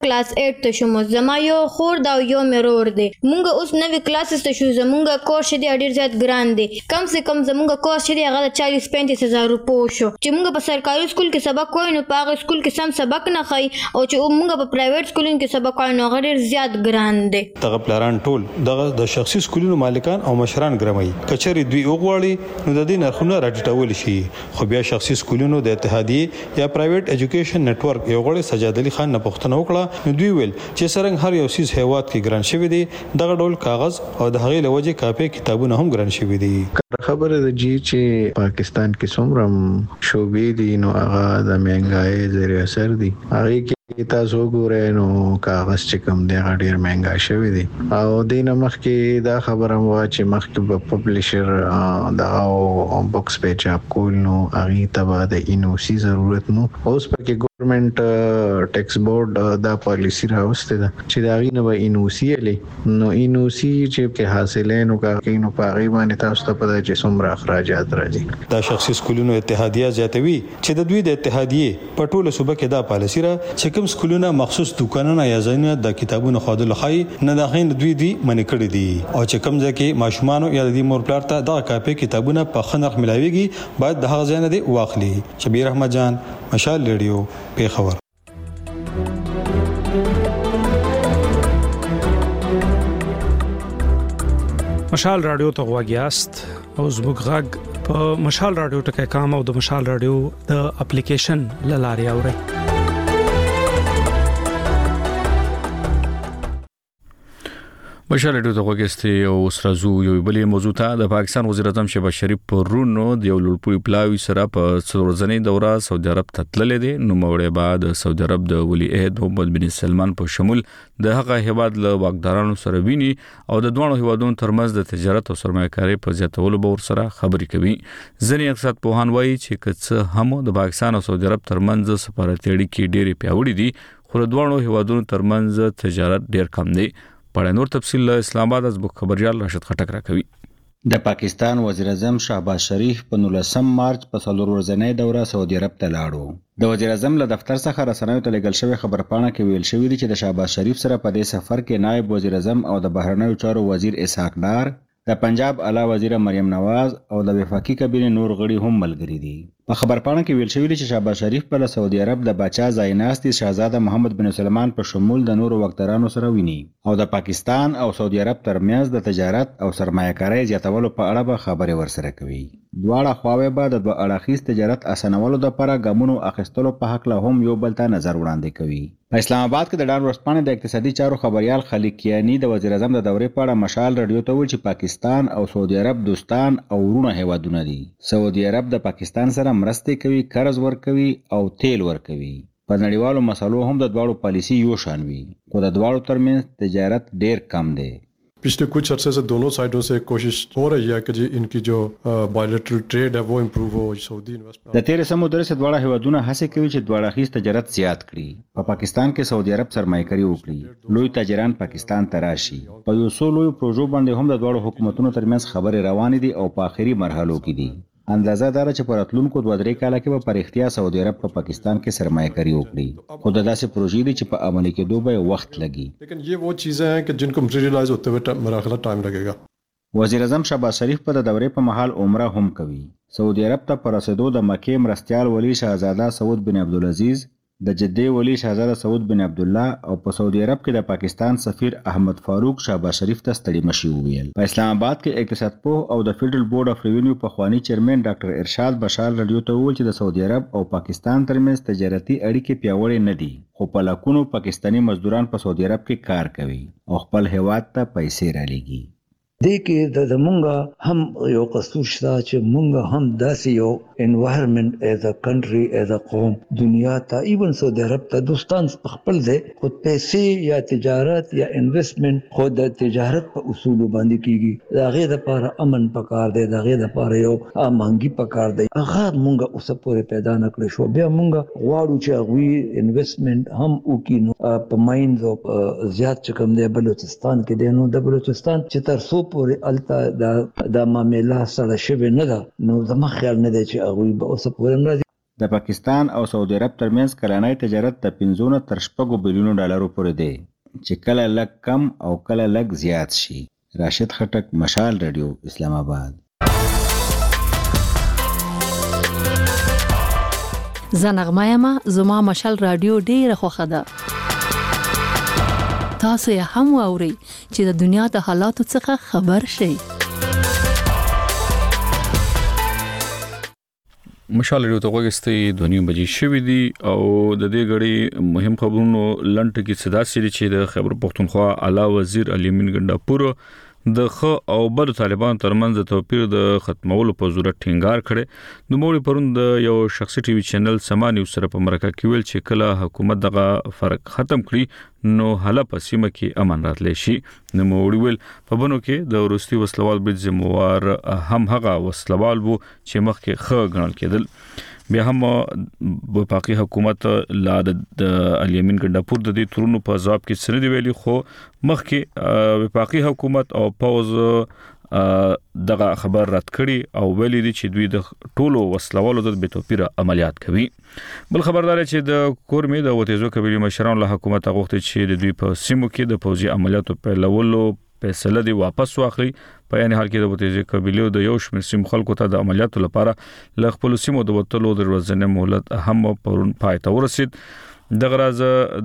Speaker 21: کلاس اټ ته شوم. زما یو خور دا یو مرور دی. مونږ اوس نوې کلاسز ته شو. زمونږ کورس دی ډیر زیات ګران دی. کم سے کم زمونږ کورس دی هغه چالیس پینتیس هزار روپو شو. چې مونږ په سرکاري سکول کې سبق وایو نو په هغه سکول کې سم سبق نه خای او چې مونږ په پرایویټ سکولونو کې سبق وایو نو هغه ډیر زیات ګران دی.
Speaker 18: دغه پلاران ټول دغه د شخصي سکولونو مالکان او مشران ګرمي کچري دوی وګواړي نو د دې نرخونه راټیټول شي. خو بیا شخصي سکولونو د اتحادیه یا پرایویټ ایجوکیشن نتورک یو غړي سجاد علي خان نه پوښتنه وکړه نو دوی ویل چې څنګه هر یو سیس هیواد کې ګران شوی دی دغه ډول کاغذ او د هغې لوجه کاپي کتابونه هم ګران شوی دي.
Speaker 15: خبره ده چې پاکستان کې څومره شوبې دي نو هغه د مهنګای ذریعہ اثر دي. هغه کې تاسو ګورئ نو کاغذ چې کوم دی هغه ډیر مهنګا شوی دی او دینه مخکې دا خبره مو چې مخکې په پبلشر دا بوکس په چاپ کول نو هغه تبا د انوسی ضرورت نو اوس پکې ګورنمنت ټیکس بورډ دا پالیسی راوسته ده چې دا غي نه انوسی لې نو انوسی چې کې حاصلې نو کا نو پاغي باندې تاسو ته پته چې څومره اخراجات راځي.
Speaker 18: دا شخصي سکولونو اتحادیه زیاتوي چې د دوی د اتحادیه په ټوله صوبه کې دا پالیسی را چې کوم سکولونه مخصوص دکانونه یا ځایونه د کتابونو خودلو خای نه د غین دوی دی منې کړی دي او چې کوم ځکه ماشومان یا د مور پلار ته د کاپي کتابونه په خنرخ ملاويږي باید د هغه ځای نه دی واخلي. شبیر احمد جان مشال ریډیو پیښور.
Speaker 13: مشال رادیو ته غواګیاست او زموږ غږ په مشال رادیو ټکای کام او د مشال رادیو د اپلیکیشن لاري اوري.
Speaker 1: مشال ډیو ته وګستي او سرازو یو بلې موضوع ته د پاکستان وزیر اعظم شهباز شریف پرونو د یو لوړپوړي پلاوی سره په څلورځنۍ دوره سعودي عرب ته تللی دی. نو موړې بعد سعودي عرب د ولی عہد محمد بن سلمان په شمول د هغه هیواد له واکدارانو سره ویني او د دوه هیوادونو ترمنځ د تجارت او سرمایه‌کاري په زیاتولو به ورسره خبرې کوي. ځینې اقتصاد پوهان وایي چې کڅ هم د پاکستان او سعودي عرب ترمنځ سفارتي اړیکې ډېرې پیاوړې دي خو د دوه هیوادونو ترمنځ تجارت ډېر کم دی. په نور تفصیل له اسلام آباد از خبريال راشد خټک راکوي.
Speaker 22: د پاکستان وزیر اعظم شهباز شریف په نولسم مارچ په څلور ورځنۍ دوره سعودي عرب ته لاړو. د وزیر اعظم له دفتر څخه رسنیو ته لېږل شوی خبرپاڼه کې ویل شوی دی چې د شهباز شریف سره په دې سفر کې نائب وزیر اعظم او د بهرنیو چارو وزیر اسحاق ډار، د پنجاب اعلی وزیر مریم نواز او د وفاقي کابینې نور غړي هم ملګري دي. په خبرپاڼه کې ویل شوی دی چې شهباز شریف په سعودي عرب د بچا ځایناستي شاهزاده محمد بن سلمان په شمول د نورو وکترانو سره ویني او د پاکستان او سعودي عرب ترمنځ د تجارت او سرمایه‌کارۍ زیاتولو په اړه به خبرې ورسره کوي. دواړه خواوې به د دوه اړخیز تجارت اسانولو لپاره ګامونو اخیستلو په حق له هم یو بل ته نظر وړاندې کوي. په اسلام آباد کې د ډان ورځپاڼې د اقتصادي چارو خبريال خالد کیانی د وزیر اعظم د دورې په اړه مشال رادیو ته ویل چې پاکستان او سعودي عرب دوستان او ورونه هیوادونه دي. سعودي عرب د پاکستان سره مرستې کوي، قرض ورکوي او تیل ورکوي. په نړیوالو مسلو هم د دواړو پالیسی یو شان وي خو د دواړو ترمنځ تجارت ډیر کم دی.
Speaker 23: पिछले कुछ अरसे से दोनों साइडों से कोशिश हो रही है कि जी इनकी जो बायलैटरल ट्रेड है वो इम्प्रूव हो. Saudi investment
Speaker 22: د تیرې سمو درې سره دواړه هیوادونه هڅه کوي چې دواړه خیز تجارت زیات کړي. په پاکستان کې سعودي عرب سرمایه‌کاري وکړي، لوی تاجران پاکستان ته راشي. په یو څو لوی پروژو باندې هم د دواړو حکومتونو ترمنځ خبرې روانې دي او په آخري مرحلو کې دي. اندازه دار چې په راتلونکو دوه درې کاله کې به پر اختیار سعودي عرب په پاکستان کې سرمایه‌کاري وکړي. خو د داسې پروژې دي چې په عملي کېدو به وخت لګي.
Speaker 23: لیکن یہ وہ چیزیں ہیں کہ جن کو مٹیریلائز ہوتے ہوئے مراحل ٹائم لگے گا.
Speaker 22: وزیر اعظم شهباز شریف په د دورې په مهال عمره هم کوي. سعودي عرب ته پر رسیدو د مکې مرستیال ولی شهزاده سعود بن عبدالعزیز، د جدې ولی شهزاده سعود بن عبد الله او په سعودي عرب کې د پاکستان سفیر احمد فاروق شهباز شریف ته ستړي مشي وویل. په اسلام آباد کې اقتصاد پوه او د فیډرل بورډ اف ریوینیو پخوانی چیرمن ډاکټر ارشاد بشار رادیو ته وویل چې د سعودي عرب او پاکستان ترمنځ تجارتي اړیکې پیاوړې نه دي خو په لکونو پاکستانی مزدوران په سعودي عرب کې کار کوي او خپل هیواد ته پیسې رالیږي.
Speaker 24: دې کې د زمونږ هم یو قصور شته چې مونږ هم داسې یو انوایرمنٹ ایز ا کنټری ایز ا قوم دنیا ته ایون سعودي عرب ته دوستان خپل دی خو پیسې یا تجارت یا انویسټمنٹ خو د تجارت په اصول باندې کیږي. د هغې لپاره امن پکار دی، د هغې لپاره یو امانګي پکار دی. هغه مونږ اوسه پورې پیدا نه کړی شو. بیا مونږ غواړو چې هغوی انویسټمنٹ هم وکړي. نو په ماینز او زیات چې کوم دی بلوچستان کې دی نو د بلوچستان چې تر څو پورې الته دا د معامله سره شوې نه ده نو زما خیال نه دی چې هغوی به اوسه پورې هم راځي.
Speaker 22: د پاکستان او سعودي عرب ترمنځ کلنی تجارت د پنځه نه تر شپږو بلیونو ډالرو پورې دی چې کله لږ کم او کله لږ زیات شي. راشد خټک، مشال رادیو، اسلام آباد.
Speaker 3: زه نغمه یم، زما مشال رادیو ډیره خوښه ده. تاسو یې هم واورئ چې د دنیا د حالاتو څخه خبر شئ.
Speaker 1: مشال رادیو ته غوږ دوه نیم بجې شوي دي او د دې غړي مهم خبرونو لنډ کې څه داسې دي چې د خیبر پختونخوا اعلی وزیر الیمین ګنډاپور د خ او بد طالبان ترمنځ د توپیر د ختمولو په ضرورت ټینګار کړي. نو موږ پرون د یو شخصي ټي وي چینل سما نیوز سره په مرکه کې ویل چې کله حکومت دغه فرق ختم کړي نو حاله په سیمه کې امن راتلی شي. نو موږ ویل په بنو کې د روسي وسلوال برید ذمہوار هم هغه وسلوال وو چې مخکې خ ګڼل کېدل. بیا هم وفاقي حکومت لا د الیمین ګنډاپور د دې تورونو په ځواب کې څه نه دی ویلي، خو مخکې وفاقي حکومت او پوز دغه خبر رد کړي او ویلي دي چې دوی د ټولو وسلوالو د بې توپیره عملیات کوي. بل خبردار چې د کورمې د وتیزو قبیلې مشران له حکومت غوښتي چې د دوی په سیمو کې د پوځي عملیاتو پیلولو فیصله دی واپس واخلي. په یعنی حال کې د وتیزو قبیلې د یو شمېر سیمو خلکو ته د عملیاتو لپاره له خپل سیمو د وتلو د ورځنې مهلت هم پرون پای ته ورسید. دغه راز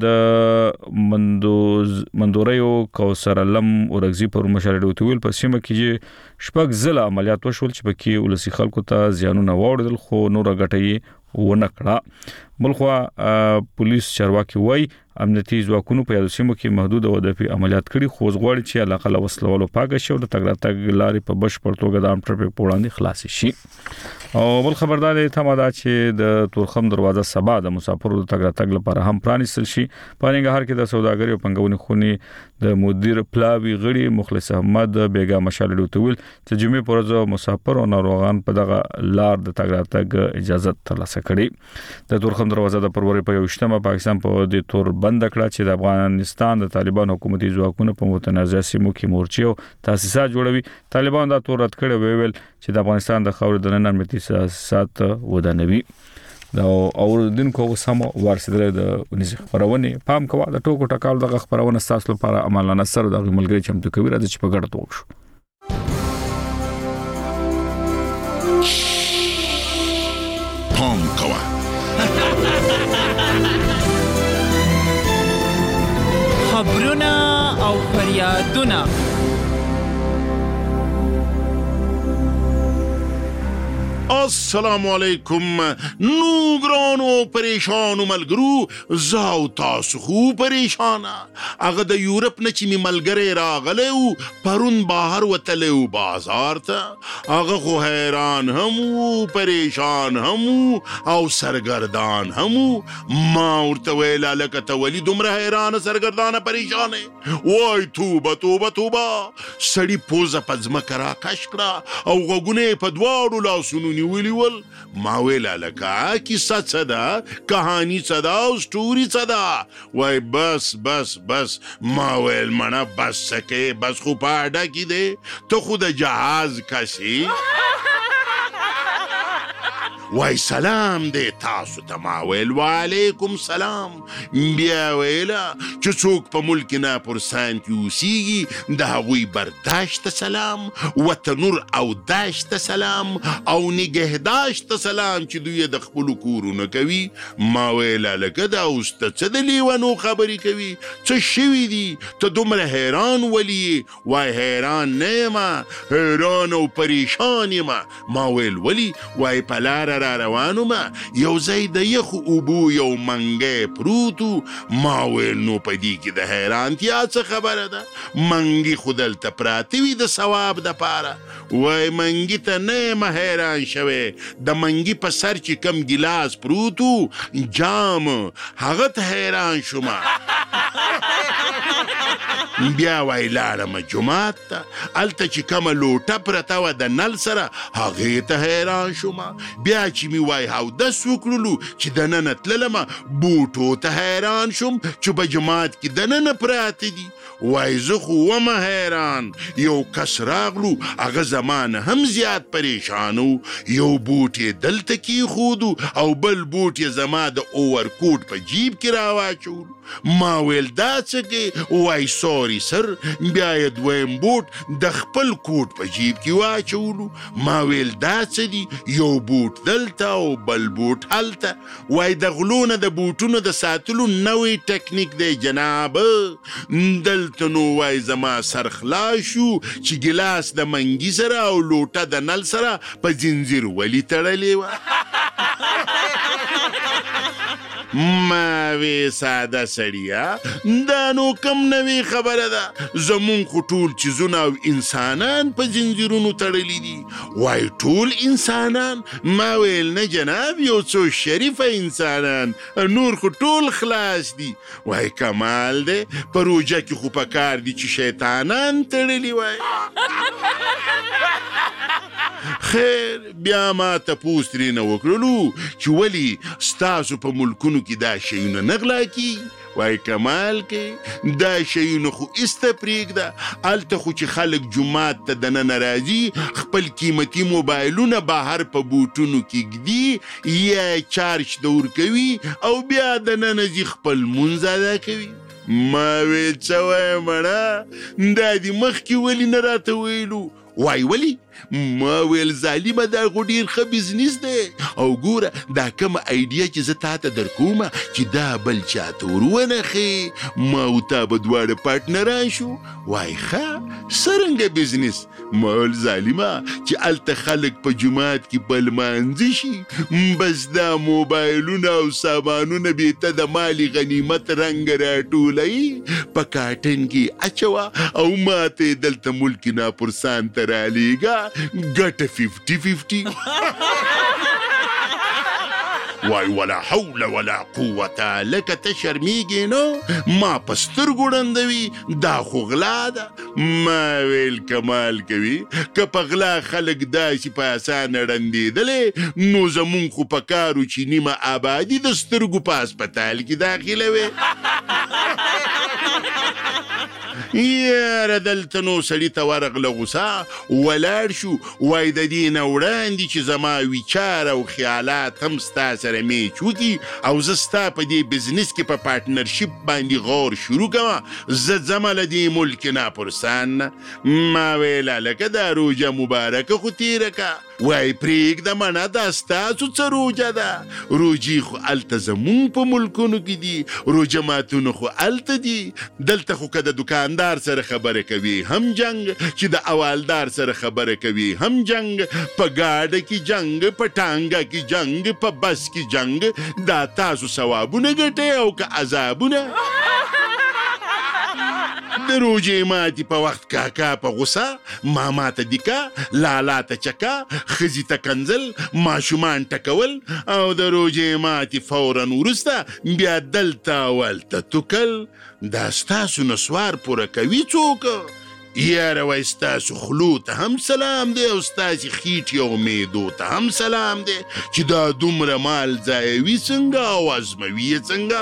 Speaker 1: د مندوز مندوریو کوثر علم اورغزي پر مشارډو تویل په سیمه کې شپږ ځله عملیات وشول چې پکې ولسی خلکو ته زیانونه واوړل، خو نور غټي ونه کړه. بلخوا پولیس چارواکي وای امنیتي ځواکونو په یادو سیمو کې محدود او دفي عملیات کړي، خو زغواړي چې علاقه له وسلوالو پاکه شي او د تګ راتګ لارې په بشپړ توګه د عام ټرافیک په وړاندې خلاص شي. او بل خبردار دی ته ماده چې د تورخم دروازه سبا د مسافرو د تګ راتګ لپاره هم پرانیستل شي. په ننګرهار کې د سوداګرۍ او پنګونې خونې د مدیر پلاوی غړي مخلص احمد بیګا مشال ډوتویل چې جمعې پر ورځ مسافر او ناروغان په دغه لار د تګ راتګ اجازه ترلاسه کړي. د تورخم دروازه د فروری په یوشتمه پاکستان په دې تور بند کړه چې د افغانستان د طالبان حکومتي ځواکونو په متنازع سیمو کې مورچې او تاسیسات جوړوي. طالبان دا تور رد کړي ویل چې د افغانستان د خاورې د نن امنیتي سیاست ودانوي. دا اوردونکو وسمو ورسېدل د ونیز خبرونه پام کوه د ټوکو ټکال د خبرونه تاسو لپاره عملانه سره د ملګری چمتو کوي راځي چې په ګډه توګه شو.
Speaker 4: پام کوه خبرونه او فریادونه السلام علیکم. نو ګرانو پریشانو ملګرو، زاو تاسو خو پریشانه. هغه د یورپ نه چې می ملګری راغلی و پرون بهر وتلی و بازار ته. هغه خو حیران هم و، پریشان هم و او سرګردان هم و. ما ورته ویل هلکه ته ولې دومره حیرانه سرګردانه پریشانه؟ وای توبه توبه توبه. سړي پوزه په ځمکه راکش کړه او غوږونه یې په دواړو لاسونو نیولي ول. ما ویل هلکه کیسه څه ده، کهاني څه ده او سټوري څه ده؟ وای بس بس بس. ما ویل مړه بس څه کې، بس خو په اډه کې دی، ته خو د جهاز کسي. وای سلام دی تاسو ته. ما ویل وعلیکم سلام. بیا ویله چې څوک په ملک ناپرسان کې اوسیږي د هغوی برداشت ته سلام، وطنور او داشت ته سلام او نگهداشت ته سلام چې دوی د خپلو کورونه کوي. ما ویل هلکه دا اوس ته څه د لیونو خبرې کوي؟ څه شوي دي؟ ته دومره حیران ولي یې؟ وای حیران نه یم، حیران او پریشان یم. ما ویل ولي؟ وای په لاره را روانو ما یو ځای د یخو اوبو یو منګی پروتو. ما ویل نو په دې کې د حیرانتیا څه خبره ده؟ منګي خو دلته پراته وي د ثواب دپاره. وای منګي ته نه یم حیران شوی، د منګي په سر چې کم ګیلاس پروتو جام هغه ته حیران شوم. بیا وای لاړم جومات ته، هلته چې کومه لوټه پرته وه د نل سره هغې ته حیران شوم. بیا چې مې وای اودس وکړلو چې دننه تللمه بوټو ته حیران شوم چې په جومات کې دننه پراته دي. وای زه خو ومه حیران، یو کس راغلو هغه زمانه هم زیات پریشان و. یو بوټ یې دلته کېښودو او بل بوټ یې زما د اوورکوټ په جیب کې راواچولو. ما ویل دا څه کې؟ وای سوري سر. بیا یې دویم بوټ د خپل کوټ په جیب کې واچولو. ما ویل دا څه دي؟ یو بوټ دلته او بل بوټ هلته. وای د غلو نه د بوټونو د ساتلو نوی ټکنیک دی جناب. دلته نو وای زما سر خلاص شو چې ګلاس د منګي سره او لوټه د نل سره په زنځیر ولې تړلې وه. ما وی ساده سړیا دا نو کم نوی خبره ده، زمون خو ټول چیزونه او انسانان په زنځیرونو تړلی دي. وای ټول انسانان؟ ما ویل نه جناب، یو څو شریفه انسانان، نور خو ټول خلاص دي. وای کمال دی، په روژه کې خو په کار دي چې شیطانان تړلی وای. خیر بیا ما تپوس ترېنه وکړلو چې ولې ستاسو په ملکونو کې دا شیونه نه غلا کېږي. وای کمال کې دا شیونه خو ایسته پرېږده، هلته خو چې خلک جومات ته دننه راځي خپل قیمتي موبایلونه بهر په بوټونو کې ږدي یا چارج ته ورکوي او بیا دننه ځي خپل لمونځ ادا کوي. ما ویل څه وایې مړه، دا دې مخکې ولې نه راته ویلو؟ وای ولی؟ ما ویل ظالمه دا خو ډېر ښه بزنس دی، او ګوره دا کومه ایډیا چې زه تا ته در کومه چې دا بل چاته ور ونښې، ما او تا به دواړه پارټنران شو. وای ښه څرنګه بزنس؟ ما ویل ظالمه چې هلته خلک په جومات کې په لمانځه شي، بس دا موبایلونه او سامانونه بېته د مالي غنیمت رنګ راټولوي په کاټن کې اچوه او ما ته یې دلته ملک ناپرسان ته رالیږه، ګټه ففټي ففټي. وای ولا حول ولا قوته، لکه ته شرمیږې نو ما په سترګو ړندوي، دا خو غلا ده. ما ویل کمال کوي، که په غلا خلک داسې په اسانه ړندېدلې نو زمونږ خو په کارو چې نیمه آبادي د سترګو په هسپتال کې داخلوي. یاره دلته نو سړي ته ورغله غوسه، ولاړ شو. وای د دې نه وړاندې چې زما ویچار او خیالات هم ستا سره میچ وکړي او زه ستا په دې بزنس کې په پارټنرشپ باندې غور شروع کومه، زه ځمه له دې ملک ناپرسان نه. ما ویل هلکه دا روژه مبارکه خو تېره که. وای پرېږده منه، دا ستاسو څه روژه ده؟ روژې خو هلته زمونږ په ملکونو کې دي، روژه ماتونه خو هلته دي. دلته خو که د دکاندار سره خبره کوي هم جنگ، چې د اوالدار سره خبره کوي هم جنگ، په ګاډه کې جنگ، په ټانګه کې جنگ، په بس کې جنگ. دا تاسو ثوابونه ګټئ او که عذابونه. د روژې ماتي په وخت کاکا په غوسه، ماما ته دیکا، لالا ته چکا، ښځې ته کنځل، ماشومان ټکول، او د روژې ماتي فورا وروسته بیا دلته او هلته توکل. دا ستاسو نسوار پوره کوي څوک؟ یاره وای ستاسو خلو ته هم سلام دی او ستاسې خیټې او معدو ته هم سلام دی چې دا دومره مال ضایوي څنګه او ازموي یې څنګه.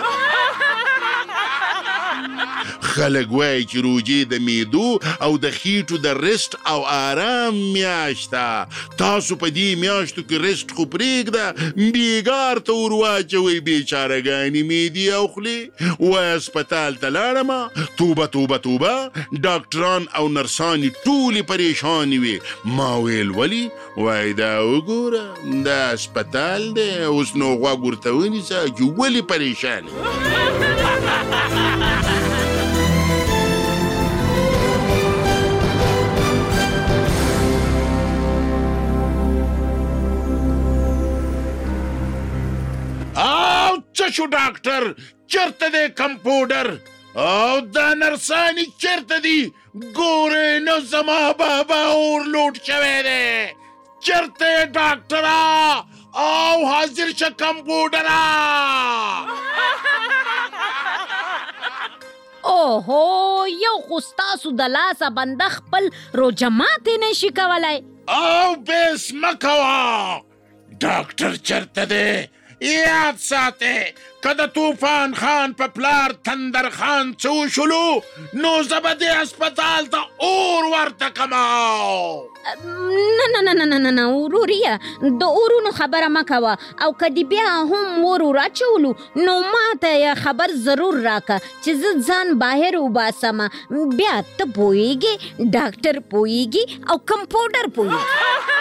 Speaker 4: خلک وایي چې روژې د معدو او د خیټو د رست او آرام میاشت ده. تاسو په دې میاشتو کې رست خو پرېږده، بیګار ته ور واچوئ بېچارهګانې معدې او خولې. وایي هسپتال ته لاړمه، توبه توبه توبه، ډاکټران او نرسانې ټولې پریشانې وې. ما ویل ولې؟ وایي دا وګوره دا هسپتال دی، اوس نو غوږ ورته ونیسه چې ولې پریشان یې. او څه شو ډاکټر؟ چېرته دی کمپوډر؟ او دا نرسانې چېرته دي؟ ګورې نو زما بابا اورلوډ شوی دی. چېرته یې ډاکټره؟ او حاضر شه کمپوډره.
Speaker 3: او
Speaker 5: اوهو یو خو ستاسو د لاسه بنده خپل روجمات نشي کولای.
Speaker 4: او بیس مکوا ډاکټر چرته دی؟ یاد ساته که د طوفان خان په پلار تندر خان څه وشولو نو زه به دې هسپتال ته اور ورته کما.
Speaker 5: نه نه نه نه نه نه وروریه د اورونو خبره مه کوه او که دې بیا هم اور وراچولو نو ما ته خبر ضرور راکه چې زه ځان بهر وباسم. بیا ته پوهیږې ډاکټر پوهیږي او کمپاوډر پوهیږي.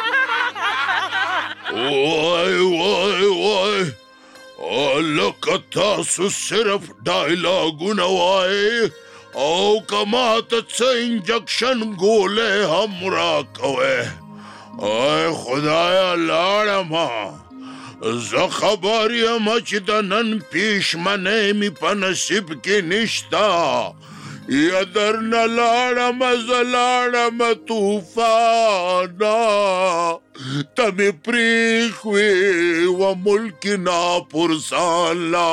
Speaker 4: وای وای وای لکه تاسو صرف ډایلاګونه وای او که ماته څه انجکشن ګولې هم راکوې. ای خدایه لاړمه زه خبر یم چې د نن پیشمنۍ مې په نصیب کې نشته. یا درنه لاړمه زه لاړمه طوفانه ته مې پرېښوې و ملک ناپرسان لا.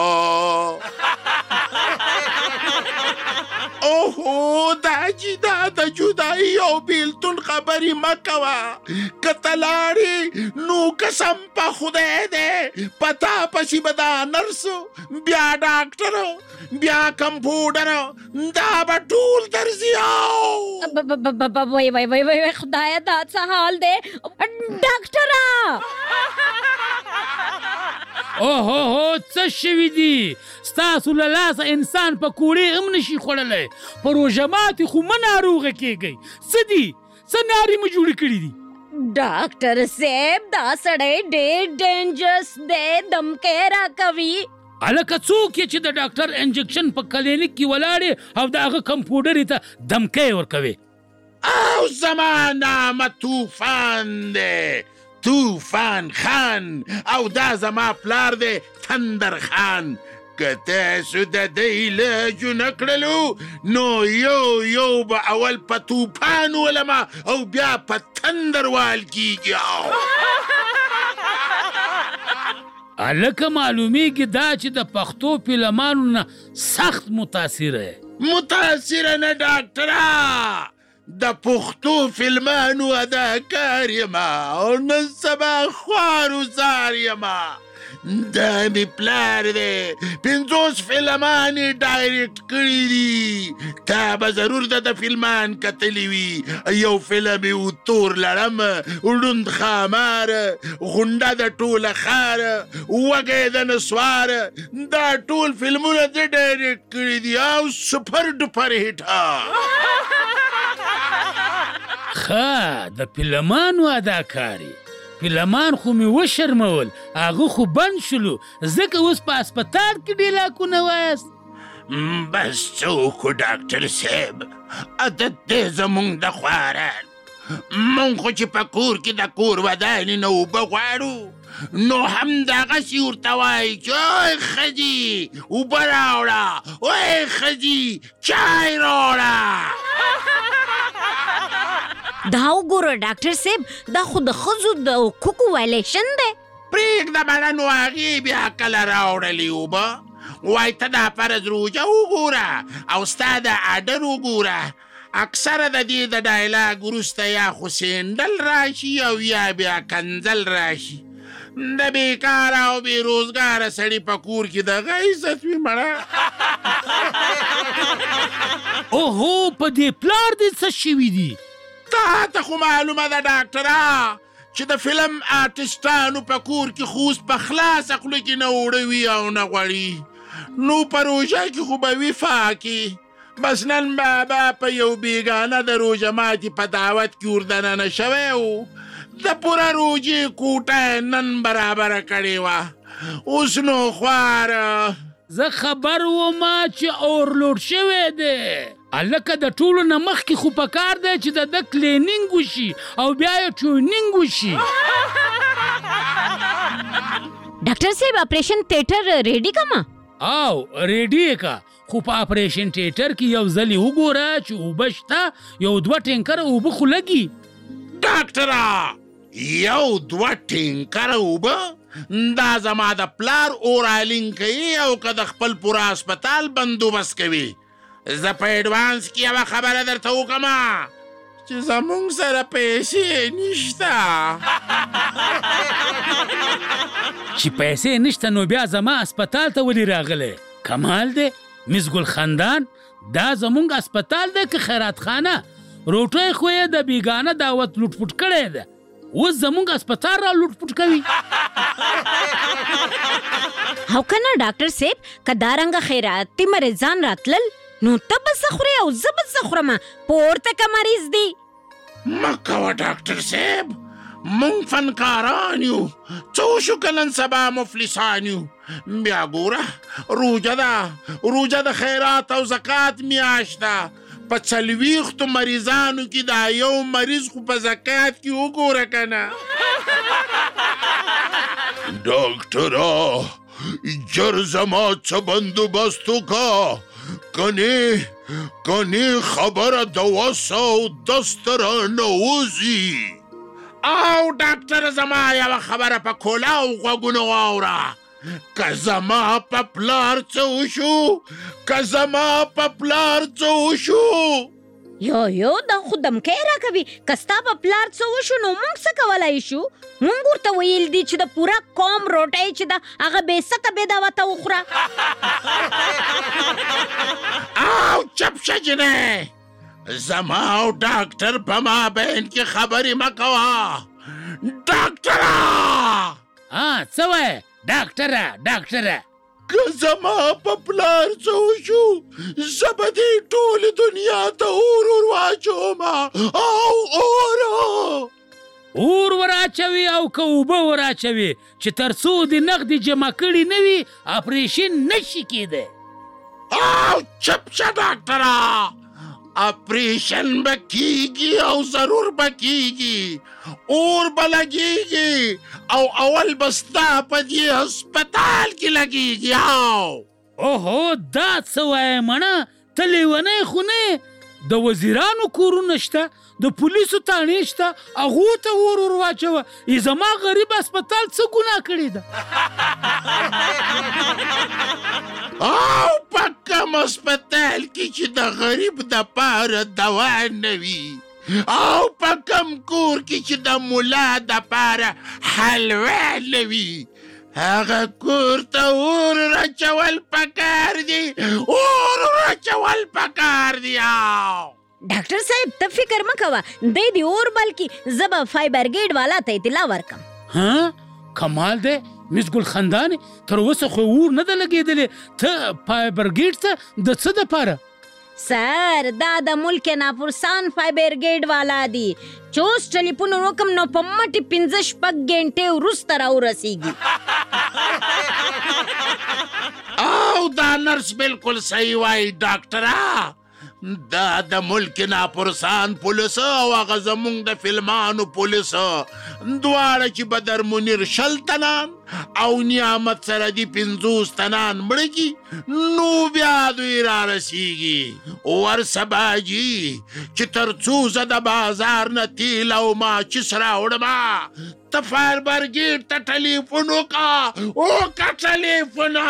Speaker 4: اوهو دا جدا د جدایي او بیلتون خبرې مه کوه. که ته لاړې نو قسم په خدای دی په تا پسې به دا نرسو بیا ډاکټر بیا کمپاوډر دا به ټول درځي.
Speaker 5: وای وای وای وای خدایه دا څه حال دی ډاکټره؟
Speaker 6: اوهو هو څه شوي دي؟ ستاسو له لاسه انسان په کوړې هم نشي خوړلی. په روژه ماتې خو مه ناروغه کېږئ. څه دي؟ څه نارې مو جوړې کړي دي؟
Speaker 5: ډاکټر صاحب دا سړی ډېر ډینجرس دی دمکې راکوي.
Speaker 6: هلکه څوک یې چې د ډاکټر انجکشن په کلینیک کې ولاړې او د هغه کمپاوډرې ته دمکۍ ورکوي؟
Speaker 4: او زما نامه طوفان دی، طوفان خان، او دا زما پلار دی تندر خان. که تاسو د دی علاجونه کړلو نو یو یو به اول په طوفان ولمه او بیا په تندر وال کیږي.
Speaker 6: هلکه معلومیږي دا چې د پښتو فلمانو نه سخت متاثره
Speaker 4: متاثره نه ډاکټره، د پښتو فلمانو اداکار یما او نن سبا خوار وزار یما. دا مې پلار دی پنځوس فلمان یې ډایرکټ کړي دي. تا به ضرور د د فلمان کتلی وي. یو فلم یې و تور لړم، ړوند ښامار، غونډه د ټوله ښار، وږی د نسوار. دا ټول فلمونه د ډایرکټ کړي دي او سپر ډوپر هټ.
Speaker 6: ښه د فلمانو اداکاري فلمان خو مې وشرمول، هغه خو بند شلو ځکه اوس په هسپتال کې ډیلاکونه وایاست.
Speaker 4: بس څه وکړو ډاکټر صاحب، عادت دی زموږ د خواران. موږ خو چې په کور کې د کور ودانې نه اوبه غواړو نو همدغسې ورته وایي چې اوی ښځې اوبه راوړه، اوی ښځې چای راوړه.
Speaker 5: دا وګوره ډاکټر صاحب دا خو د ښځو د حقوقو وایلیشن دی.
Speaker 4: پرېږده بله نو هغې بیا کله راوړلې اوبه وایي ته دا فرض روژه وګوره او ستا د اډر وګوره. اکثره د دې د ډایلاګ وروسته یا خو سینډل راشي او یا بیا کنځل راشي. د بېکاره او بېروزګاره سړي په کور کې دغه عزت وي مړه.
Speaker 6: اوهو په دې پلار دې څه شوي دي؟
Speaker 4: تا ته خو معلومه ده ډاکټره چې د فلم آرټسټانو په کور کې خو اوس په خلاصه خوله کې نه اوړه وي او نه غوړي، نو په روژه کې خو به وي فاکې. بس نن بابا په یو بیګانه د روژه ماتې په دعوت کې وردننه شوی و، د پوره روژې کوټه نن برابره کړې وه. اوس نو خواره
Speaker 6: زه خبر ومه چې اورلوډ شوی دی. هلکه د ټولو نه مخکې خو په کار دی چې د ده کلینینګ وشي او بیا یې ټرینینګ وشي.
Speaker 5: ډاکټر صاحب اپریشن تیټر ریډي کما؟
Speaker 6: او ریډي یې که، خو په اپریشن تیټر کې یو ځلې وګوره چې اوبه شته، یو دوه ټینکره اوبه خو لګي.
Speaker 4: ډاکټره یو دوه ټینکره اوبه دا زما د پلار اورالینګ کوي او که د خپل پوره هسپتال بندوبست کوي. زه په ایډوانس کې یوه خبره درته وکړم چې زمونږ سره پیسې نشته.
Speaker 6: چې پیسې نشته نو بیا زما اسپتال ته ولې راغلی؟ کمال دی مس ګل خندان، دا زمونږ اسپتال دی که خیرات خانه؟ روټۍ خو یې د بیګانه دعوت لوټ پوټ کړی ده، اوس زمونږ اسپتال را لوټ پوټ کوي.
Speaker 5: او کنه ډاکټر صاحب که دارنګه خیراتي مریضان راتلل نو ته به څه خورې او زه به څه خورم؟ پورته که مریض دی.
Speaker 4: مه کوه ډاکټر صاحب، مونږ فنکاران یو، څه وشو که نن سبا مفلسان یو. بیا ګوره روژه ده، روژه د خیرات او زکات میاشت ده. په څلوېښتو مریضانو کې دا یو مریض خو په زکات کې وګوره که نه. ډاکټره جر زما څه بندوبست وکړه، کنې کنې خبره د وس او دست رانه وځي. او ډاکټر زما یوه خبره په کولاو غوږونو واوره، که زما په پلار څه وشو، که زما په پلار څه وشو.
Speaker 5: یو یو دا خو دمکی راکوي، که ستا په پلار څه وشو نو موږ څه کولی شو؟ موږ ورته ویل دي چې د پوره قوم روټۍ چې ده هغه بېسکه بې دعوته وخوره.
Speaker 4: او چپ شه جنۍ، زما او ډاکټر په مابین کې خبرې مه کوه. ډاکټره
Speaker 6: څه وایې ډاکټره ډاکټره؟
Speaker 4: که زما په پلار څه وشو زه به دې ټولې دنیا ته اور ور واچوم. او اور
Speaker 6: اور وراچوي او که اوبه وراچوي چې تر څو د نغدې جمع کړي نه وي اپریشن نشي کېدی.
Speaker 4: او چپ شه ډاکټره، اپریشن به کیږي او ضرور به کیږي، اور به لګیږي او اول به ستا په دې هسپتال کې لګیږي. او
Speaker 6: اوهو دا څه وایې مڼه، ته لیونی خو نه؟ د وزیرانو کورونه شته، د پولیسو تاڼې شته، هغو ته اور ور واچوه. ای زما غریب اسپتال څه ګناه کړې ده؟
Speaker 4: او په کم اسپتال کې چې د غریب دپاره دوا نه وي، او په کم کور کې چې د ملا دپاره حلوا نه وي، هغه کور ته اور راچول پکار دي، اور راچول پکار دي. او
Speaker 5: ډاکټر صاحب ته فکر مه کوه، دی د اور بلکې زه به فایبر ګیډ والا ته اطلاع ورکم.
Speaker 6: ها کمال دی مس ګل خندانې، تر اوسه خو اور نه ده لګېدلې، ته فایبر ګیډ ته د څه دپاره؟
Speaker 5: سر دا د ملک ناپرسان فایبر ګیډ والا دي، چې اوس ټلیفون وکم نو په مټې پنځه شپږ ګنټې وروسته راورسېږي.
Speaker 4: او دا نرس بالکل صحیح وایي ډاکټره، دا د ملک ناپرسان پولیس او هغه زمونږ د فلمانو پولیس دواړه چې بدر منیر شل تنان او نعمت سره دي پنځوس تنان مړه کي، نو بیا دوی رارسیږي ورسبا جي چې تر څو زه د بازار نه تیل او ماچس راوړمه، ته فایبر ګیډ ته ټلیفون وکړه، وکړه ټلیفونه.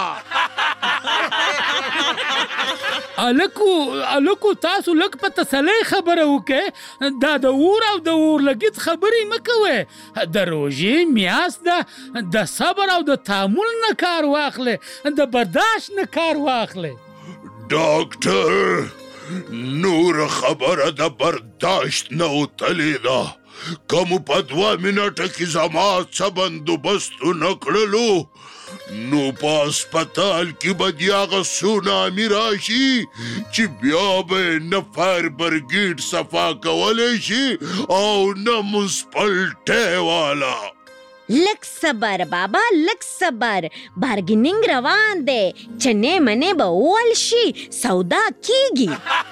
Speaker 6: الکو الکو تاسو لږ په تسلۍ خبره وکړئ، دا د اور او د اورلګیت خبرې مه کوئ. د روژې میاشت ده، د صبر او د تحمل نه کار واخلئ، د برداشت نه کار واخلئ.
Speaker 4: ډاکټر نور خبره د برداشت نه وتلې ده، که مو په دوه منټه کې زما څه بندوبست ونه کړلو نو په اسپتال کې به د هغه سونامي راشي چې بیا به نه فایبر ګیډ صفا کولی شي او نه منسپلټۍ والا.
Speaker 5: لږ صبر بابا، لږ صبر، بارګیننګ روان دی، چنې منې به وول شي، سودا کیږي.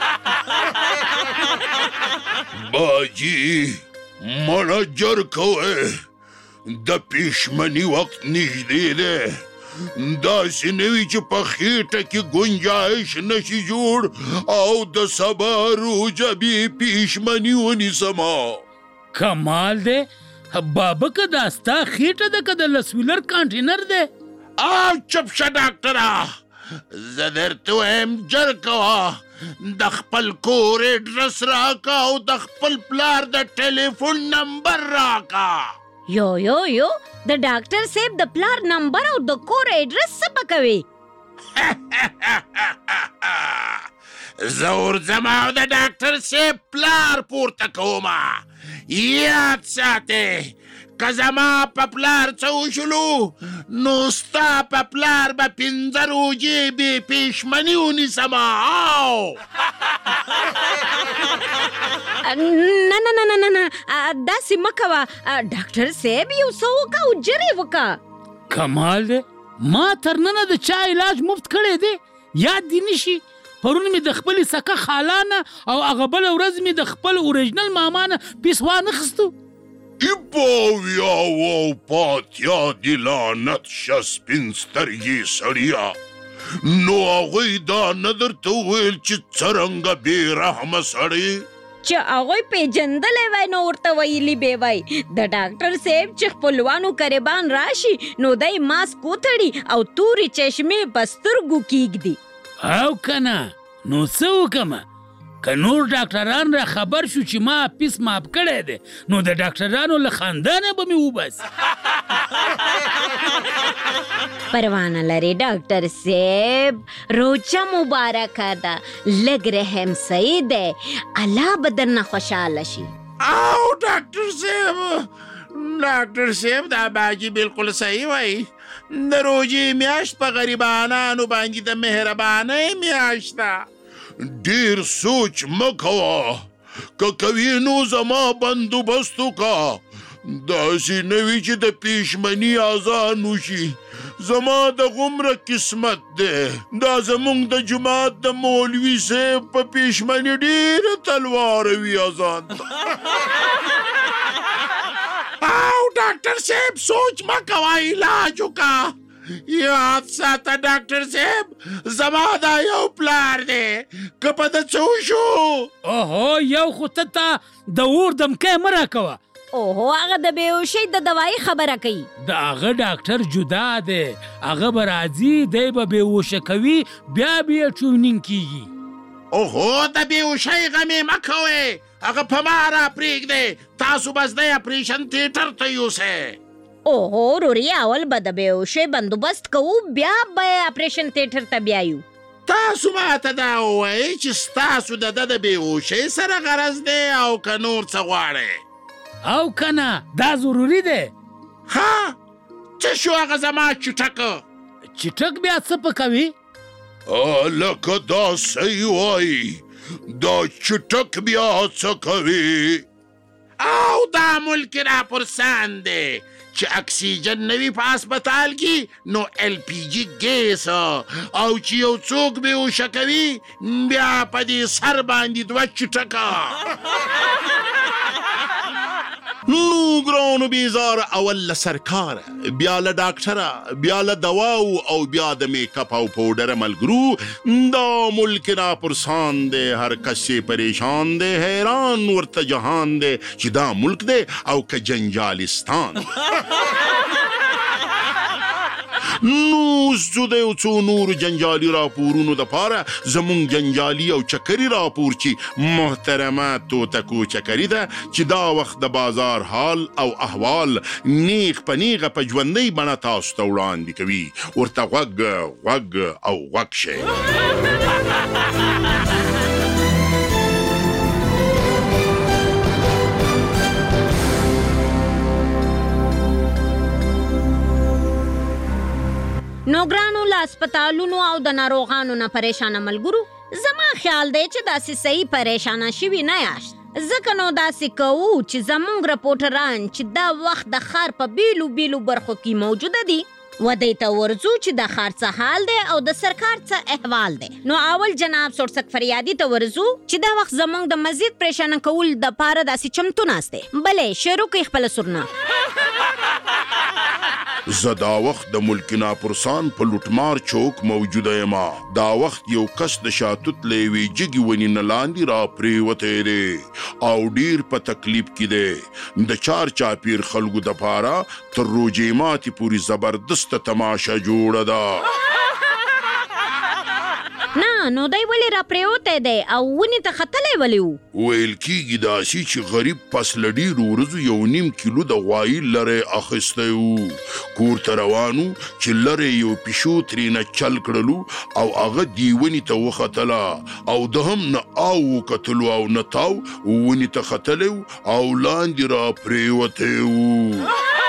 Speaker 4: باجی مړه جر کوئ، د پیشمني وخت نږدې دی، داسې نه وي چې په خېټه کې ګنجایش نشي جوړ او د سبا روژه بې پیشمني ونیسمه.
Speaker 6: کمال دی بابا، که دا ستا خېټه ده که د لس ویلر کانټینر دی؟
Speaker 4: او چپ شه ډاکټره، زه درته وایم ژر کوه د خپل کور اډرس راکه او د خپل پلار د ټلیفون نمبر راکه.
Speaker 5: یو یو یو د ډاکټر صاحب د پلار نمبر او د کور اډرس څه پکوي؟
Speaker 4: زه ورځم او د ډاکټر صاحب پلار پورته کومه. یاد ساتئ که زما په پلار څه وشلو نو ستا په پلار به پنځه روژې بې پېشمني ونیسمه. او
Speaker 5: نه نه نه نه نه داسې مه کوه ډاکټر صاحب، یو څه وکړه او ژر یې وکړه.
Speaker 6: کمال دی، ما تر ننه د چا علاج مفت کړی دی، یاد دې نشي؟ پرون مې د خپلې سکه خالا نه او هغه بله ورځ مې د خپل اوریجنل ماما نه پیس وانخیستو.
Speaker 4: ای باویا او پاتیا دې لعنت شه سپین سترګې سړیه، نو هغوی دا نه درته وویل چې څرنګه بې رحمه سړی؟
Speaker 5: چې هغوی پیژندلی وای نو ورته ویلي به وای د ډاکټر صاحب چې خپلوانو قریبان راشي نو دی ماسک وتړي او تورې چشمې په سترګو کیږدي.
Speaker 6: او کنه نو څه وکمه؟ که نور ډاکټران را خبر شو چې ما پیس ماپ کړی دی نو د ډاکټرانو له خاندانه به مې وباسي.
Speaker 5: پروانه لري ډاکټر صاحب، روجه مبارکه ده، لږ رحم صحیح دی، الله به درنه خوشحاله شي.
Speaker 4: او ډاکټر صاحب ډاکټر صاحب دا باجي بالکل صحیح وایي، د روژې میاشت په غریبانانو باندې د مهربانۍ میاشت ده. ډېر سوچ مه کوه، که کوي نو زما بندوبست وکړه، داسې نه وي چې د پېشمني اذان وشي. زما د غومره قسمت دی، دا زموږ د جومات د مولوي صاحب په پېشمني ډېره تلواره وي اذان ته. او ډاکټر صاحب سوچ مه کوه، علاج وکړه. یاد ساته ډاکټر صاحب زما دا یو پلار دی، که په ده څه وشو
Speaker 6: اوهو یو خو ته ته د اور دمکی مه راکوه.
Speaker 5: اوهو هغه د بېهوشۍ د دوایي خبره کوي.
Speaker 6: د هغه ډاکټر جدا دی، هغه به راځي دی به بېهوشه کوي بیا به یې ټیونینګ کیږي.
Speaker 4: اوهو د بېهوشۍ غم یې مه کوئ، هغه په ما را پرېږدئ، تاسو بس دی اپریشن تیټر ته یوسئ.
Speaker 5: اوهو روري اول به د بېهوشۍ بندوبست کوو بیا به اپریشن تیټر ته بیایو.
Speaker 4: تاسو ماته دا ووایئ چې ستاسو د ده د بېهوشۍ سره غرض دی او که نور څه غواړئ؟
Speaker 6: او کنه دا ضروري دی.
Speaker 4: ها څه شو هغه زما چټک؟
Speaker 6: چټک بیا څه پکوي؟
Speaker 4: لکه دا صحیح وایي، دا چټک بیا څه کوي؟ او دا ملک را پرسان دی چې اکسیجن نوي په هسپتال کې نو ایل پی جي ګیس او چې یو څوک بېهوشه کوي بیا په دې سر باندې دوه چټکه. نو ګرانو بېزاره اول له سرکاره، بیا له ډاکټره، بیا له دواو او بیا د میک اپ او پوډره ملګرو، دا ملک را پرسان دی، هر کس یې پریشان دی، حیران ورته جهان دی چې دا ملک دی او که جنجالستان. نو زه د یو څو نورو جنجالي راپورونو دپاره زموږ جنجالي او چکري راپور چې محترمه توتکو چکري ده چې دا وخت د بازار حال او احوال نیغ په نیغه په ژوندۍ بڼه تاسو ته وړاندې کوي. ورته غوږ غوږ او غوږ شئ.
Speaker 5: نو ګرانو له هسپتالونو او د ناروغانو نه پریشانه ملګرو، زما خیال دی چې داسې صحیح پریشانه شوي نه یاست، ځکه نو داسې کوو چې زموږ رپورټران چې دا وخت د ښار په بیلو بیلو برخو کې موجوده دي ودی ته ورځو چې د ښار څه حال دی او د سرکار څه احوال دی. نو اول جناب سورسک فریادي ته ورځو چې دا وخت زموږ د مزید پریشانه کول دپاره داسې چمتو ناست دی. بلې شروع کوي خپله سرنا.
Speaker 4: زه دا وخت د ملکنا پرسان په لوټمار چوک موجوده یم. دا وخت یو کس د شاتوت له یوې جګې ونې نه لاندې را پرېوتی دی او ډېر په تکلیف کې دی. د چار چاپیر خلکو دپاره تر روژې ماتې پورې زبردسته تماشه جوړه ده.
Speaker 5: نو دی ولې را پریوتی دی او ونې ته ختلی ولې و؟
Speaker 4: ویل کېږي داسې چې غریب پس له ډېرو ورځو یو نیم کیلو د غوایي لری اخیستی و. کور ته روان و چې لری یو پیشو ترېنه چل کړلو او هغه دې ونې ته وختله او د هم نه او وکتلو او نه تاو ونې ته ختلی و او لاندې را پریوتی و.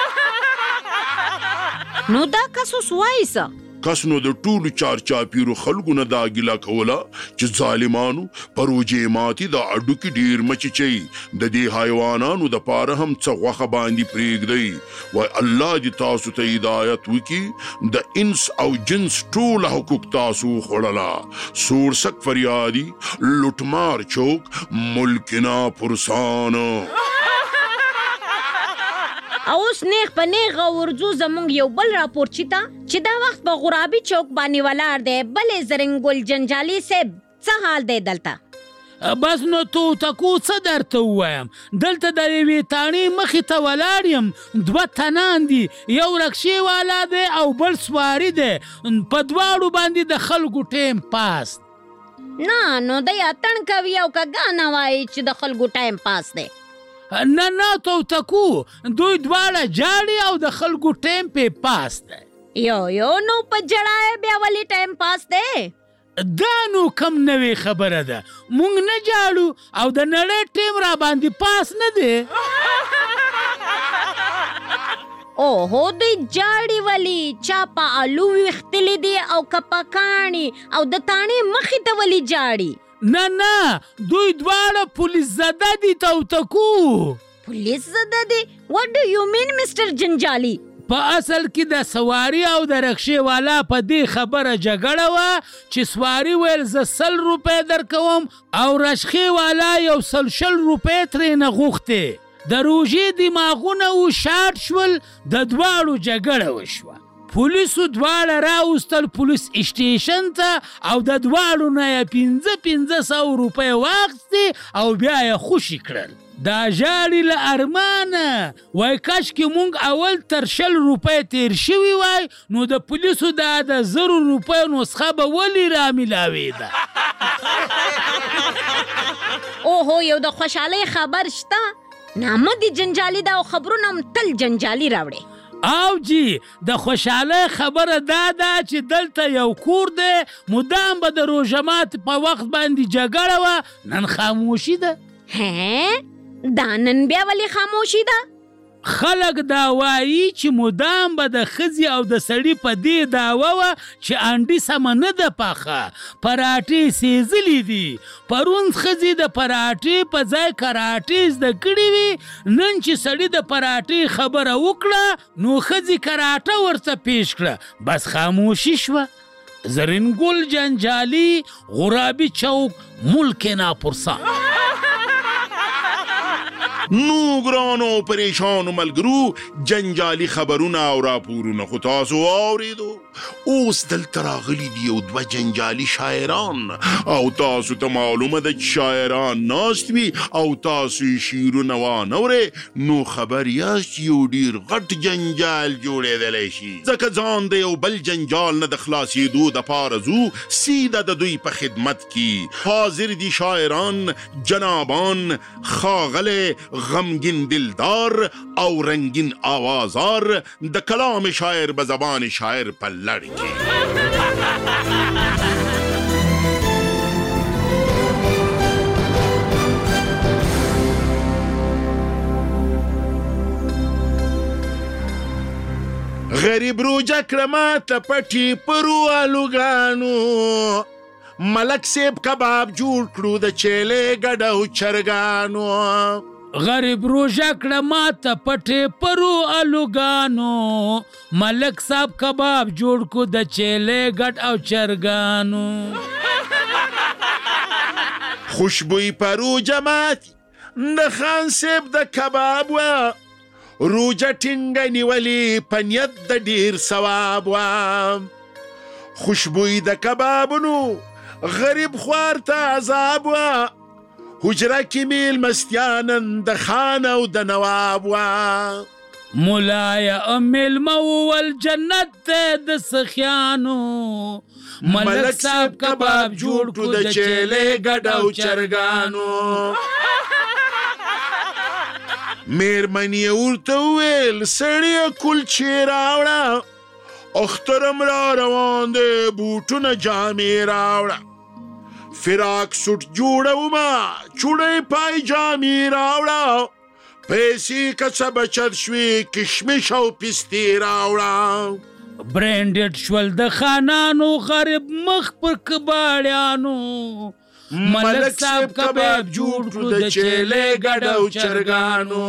Speaker 5: نو دا کس اوس وایي څه؟
Speaker 4: کس نو د ټولو چارچاپیرو خلکو نه دا ګیله کوله چې ظالمانو په روژې ماتي دا اډوکي ډېر مچچئ، د دې حیوانانو دپاره هم څه غوښه باندې پرېږدئ. وای الله دې تاسو ته هدایت وکړي، د انس او جنس ټول حقوق تاسو وخوړله. سورسک فریادي لوټمار چوک ملکنا پرسان.
Speaker 5: اوس نیغ په نیغه ورځو زمونږ یو بل راپورچي ته چې دا وخت په غرابي چوک باندې ولاړ دی. بلې زرنګل جنجالي صاحب څه حال دی دلته؟
Speaker 6: بس نو تو تکو څه درته ووایم، دلته د یوې تاڼې مخې ته ولاړ یم. دوه تنان دي، یو رکشې والا دی او بل سواري دی. په دواړو باندې د خلکو ټیم پاس.
Speaker 5: نه نو دی اتڼ کوي او که ګانه وایي چې د خلکو ټایم پاس دی.
Speaker 6: نه نه توتکو دوی دواړه جاړي او د خلکو ټیم پې پاس دی.
Speaker 5: یو یو نو په جړای بیا ولې ټایم پاس دی؟
Speaker 6: دا نو کم نوې خبره ده، مونږ نه جاړو او د نړۍ ټیم را باندې پاس نه دی.
Speaker 5: اوهو دوی جاړي ولي؟ چا په الو ویختلی دی او که په کاڼي او د تاڼې مخې ته ولي جاړي؟
Speaker 6: نه نه دوی دواړه پولیس زده دي توتکو.
Speaker 5: پولیس زده دي؟ what do you mean مسټر جنجالي؟
Speaker 6: په اصل کې د سواري او د رکشې والا په دې خبره جګړه وه چې سواري ویل زه سل روپۍ درکوم او رشخې والا یو سل شل روپۍ ترېنه غوښتې. د روژې دماغونه و شاټ شول، د دواړو جګړه وشوه. پولیسو دواړه راوستل پولیس اسټیشن ته او د دواړو نه یې پنځه پنځه سوه روپۍ واخیستې او بیا یې خوشي کړل. دا ژاړي له ارمانه، وای کاشکې مونږ اول تر شل روپۍ تیر شوي وای نو د پولیسو دا د زرو روپۍ نسخه به ولې رامیلاوېده.
Speaker 5: اوهو یو د خوشحالۍ خبر شته؟ نامه دې جنجالي ده او خبرونه هم تل جنجالي راوړي.
Speaker 6: او جی د خوشحاله خبره دا ده چې دلته یو کور دی، مدام به د روژه مات په وخت باندې جګړه وه، نن خاموشي ده.
Speaker 5: هې دا نن بیا ولې خاموشي ده؟
Speaker 6: خلک دا وایي چې مدام به د ښځې او د سړي په دې دعوه وه چې انډي سمه نه ده پخه، پراټې سېزلي دي. پرون ښځې د پراټې په ځای کراټې زده کړې وي، نن چې سړي د پراټې خبره وکړه نو ښځې کراټه ورته پیش کړه، بس خاموشي شوه. زرنګل جنجالي غرابي چوک ملکنا پرسان.
Speaker 4: نو ګرانو پریشانو ملګرو جنجالي خبرونه او راپورونه خو تاسو واورېدو. اوس دلته راغلي دي یو دوه جنجالي شاعران او تاسو ته معلومه ده چې شاعران ناست وي او تاسو یې شعرونه وانورئ نو خبر یاست چې یو ډېر غټ جنجال جوړېدلی شي. ځکه ځان د یو بل جنجال نه د خلاصېدو دپاره ځو سیده د دوی په خدمت کې. حاضر دي شاعران جنابان ښاغلی غمگین دلدار او رنگین آوازار د کلام شاعر به زبان شاعر په لړ کې. غریب روجه کړه ته پټي پرو الوګانو، ملک سیب کباب جوړ کړو د چیلې ګډ او چرګانو.
Speaker 6: غریب روژه کړه ماته پټې پرو الوګانو، ملک صاحب کباب جوړ کو د چیلې ګډ او چرګانو.
Speaker 4: خوشبوی پرو جماعت د خان صاحب د کباب و، روجه ټینګه نیولې په نیت د ډېر ثواب و. خوشبوی د کبابونو غریب خوار ته عذاب و، حجره کې میل مستیانن د خان او د نواب و.
Speaker 6: مولایا میلمه وول جنت ته د سخیانو ملک صاحب کباب جوړ کړو د چیلې ګډ او چرګانو
Speaker 4: میرمنې ورته وویل سړیه کلچې راوړه اخترم را روان دی بوټونه جامې راوړه فراق سوټ جوړومه چوړې پای جامې راوړه پیسې که څه بچت شوې کشمش او پستې راوړه
Speaker 6: برینډډ شول د خانانو غریب مخ پر کباړیانو ملک صاحب کباب جوړ کړو د چیلې ګډ او چرګانو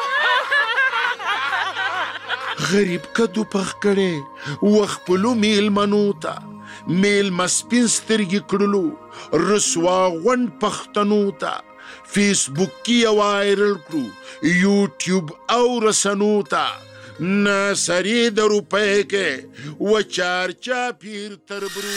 Speaker 4: غریب کدو پخ کړي وخپلو میلمنو ته میلمه سپین سترګې کړلو رسوا غونډ پښتنو ته فیسبوک کې یې وایرل کړو یوټیوب او رسنو ته ناصري د روپۍ کې و چارچا پیر تر برو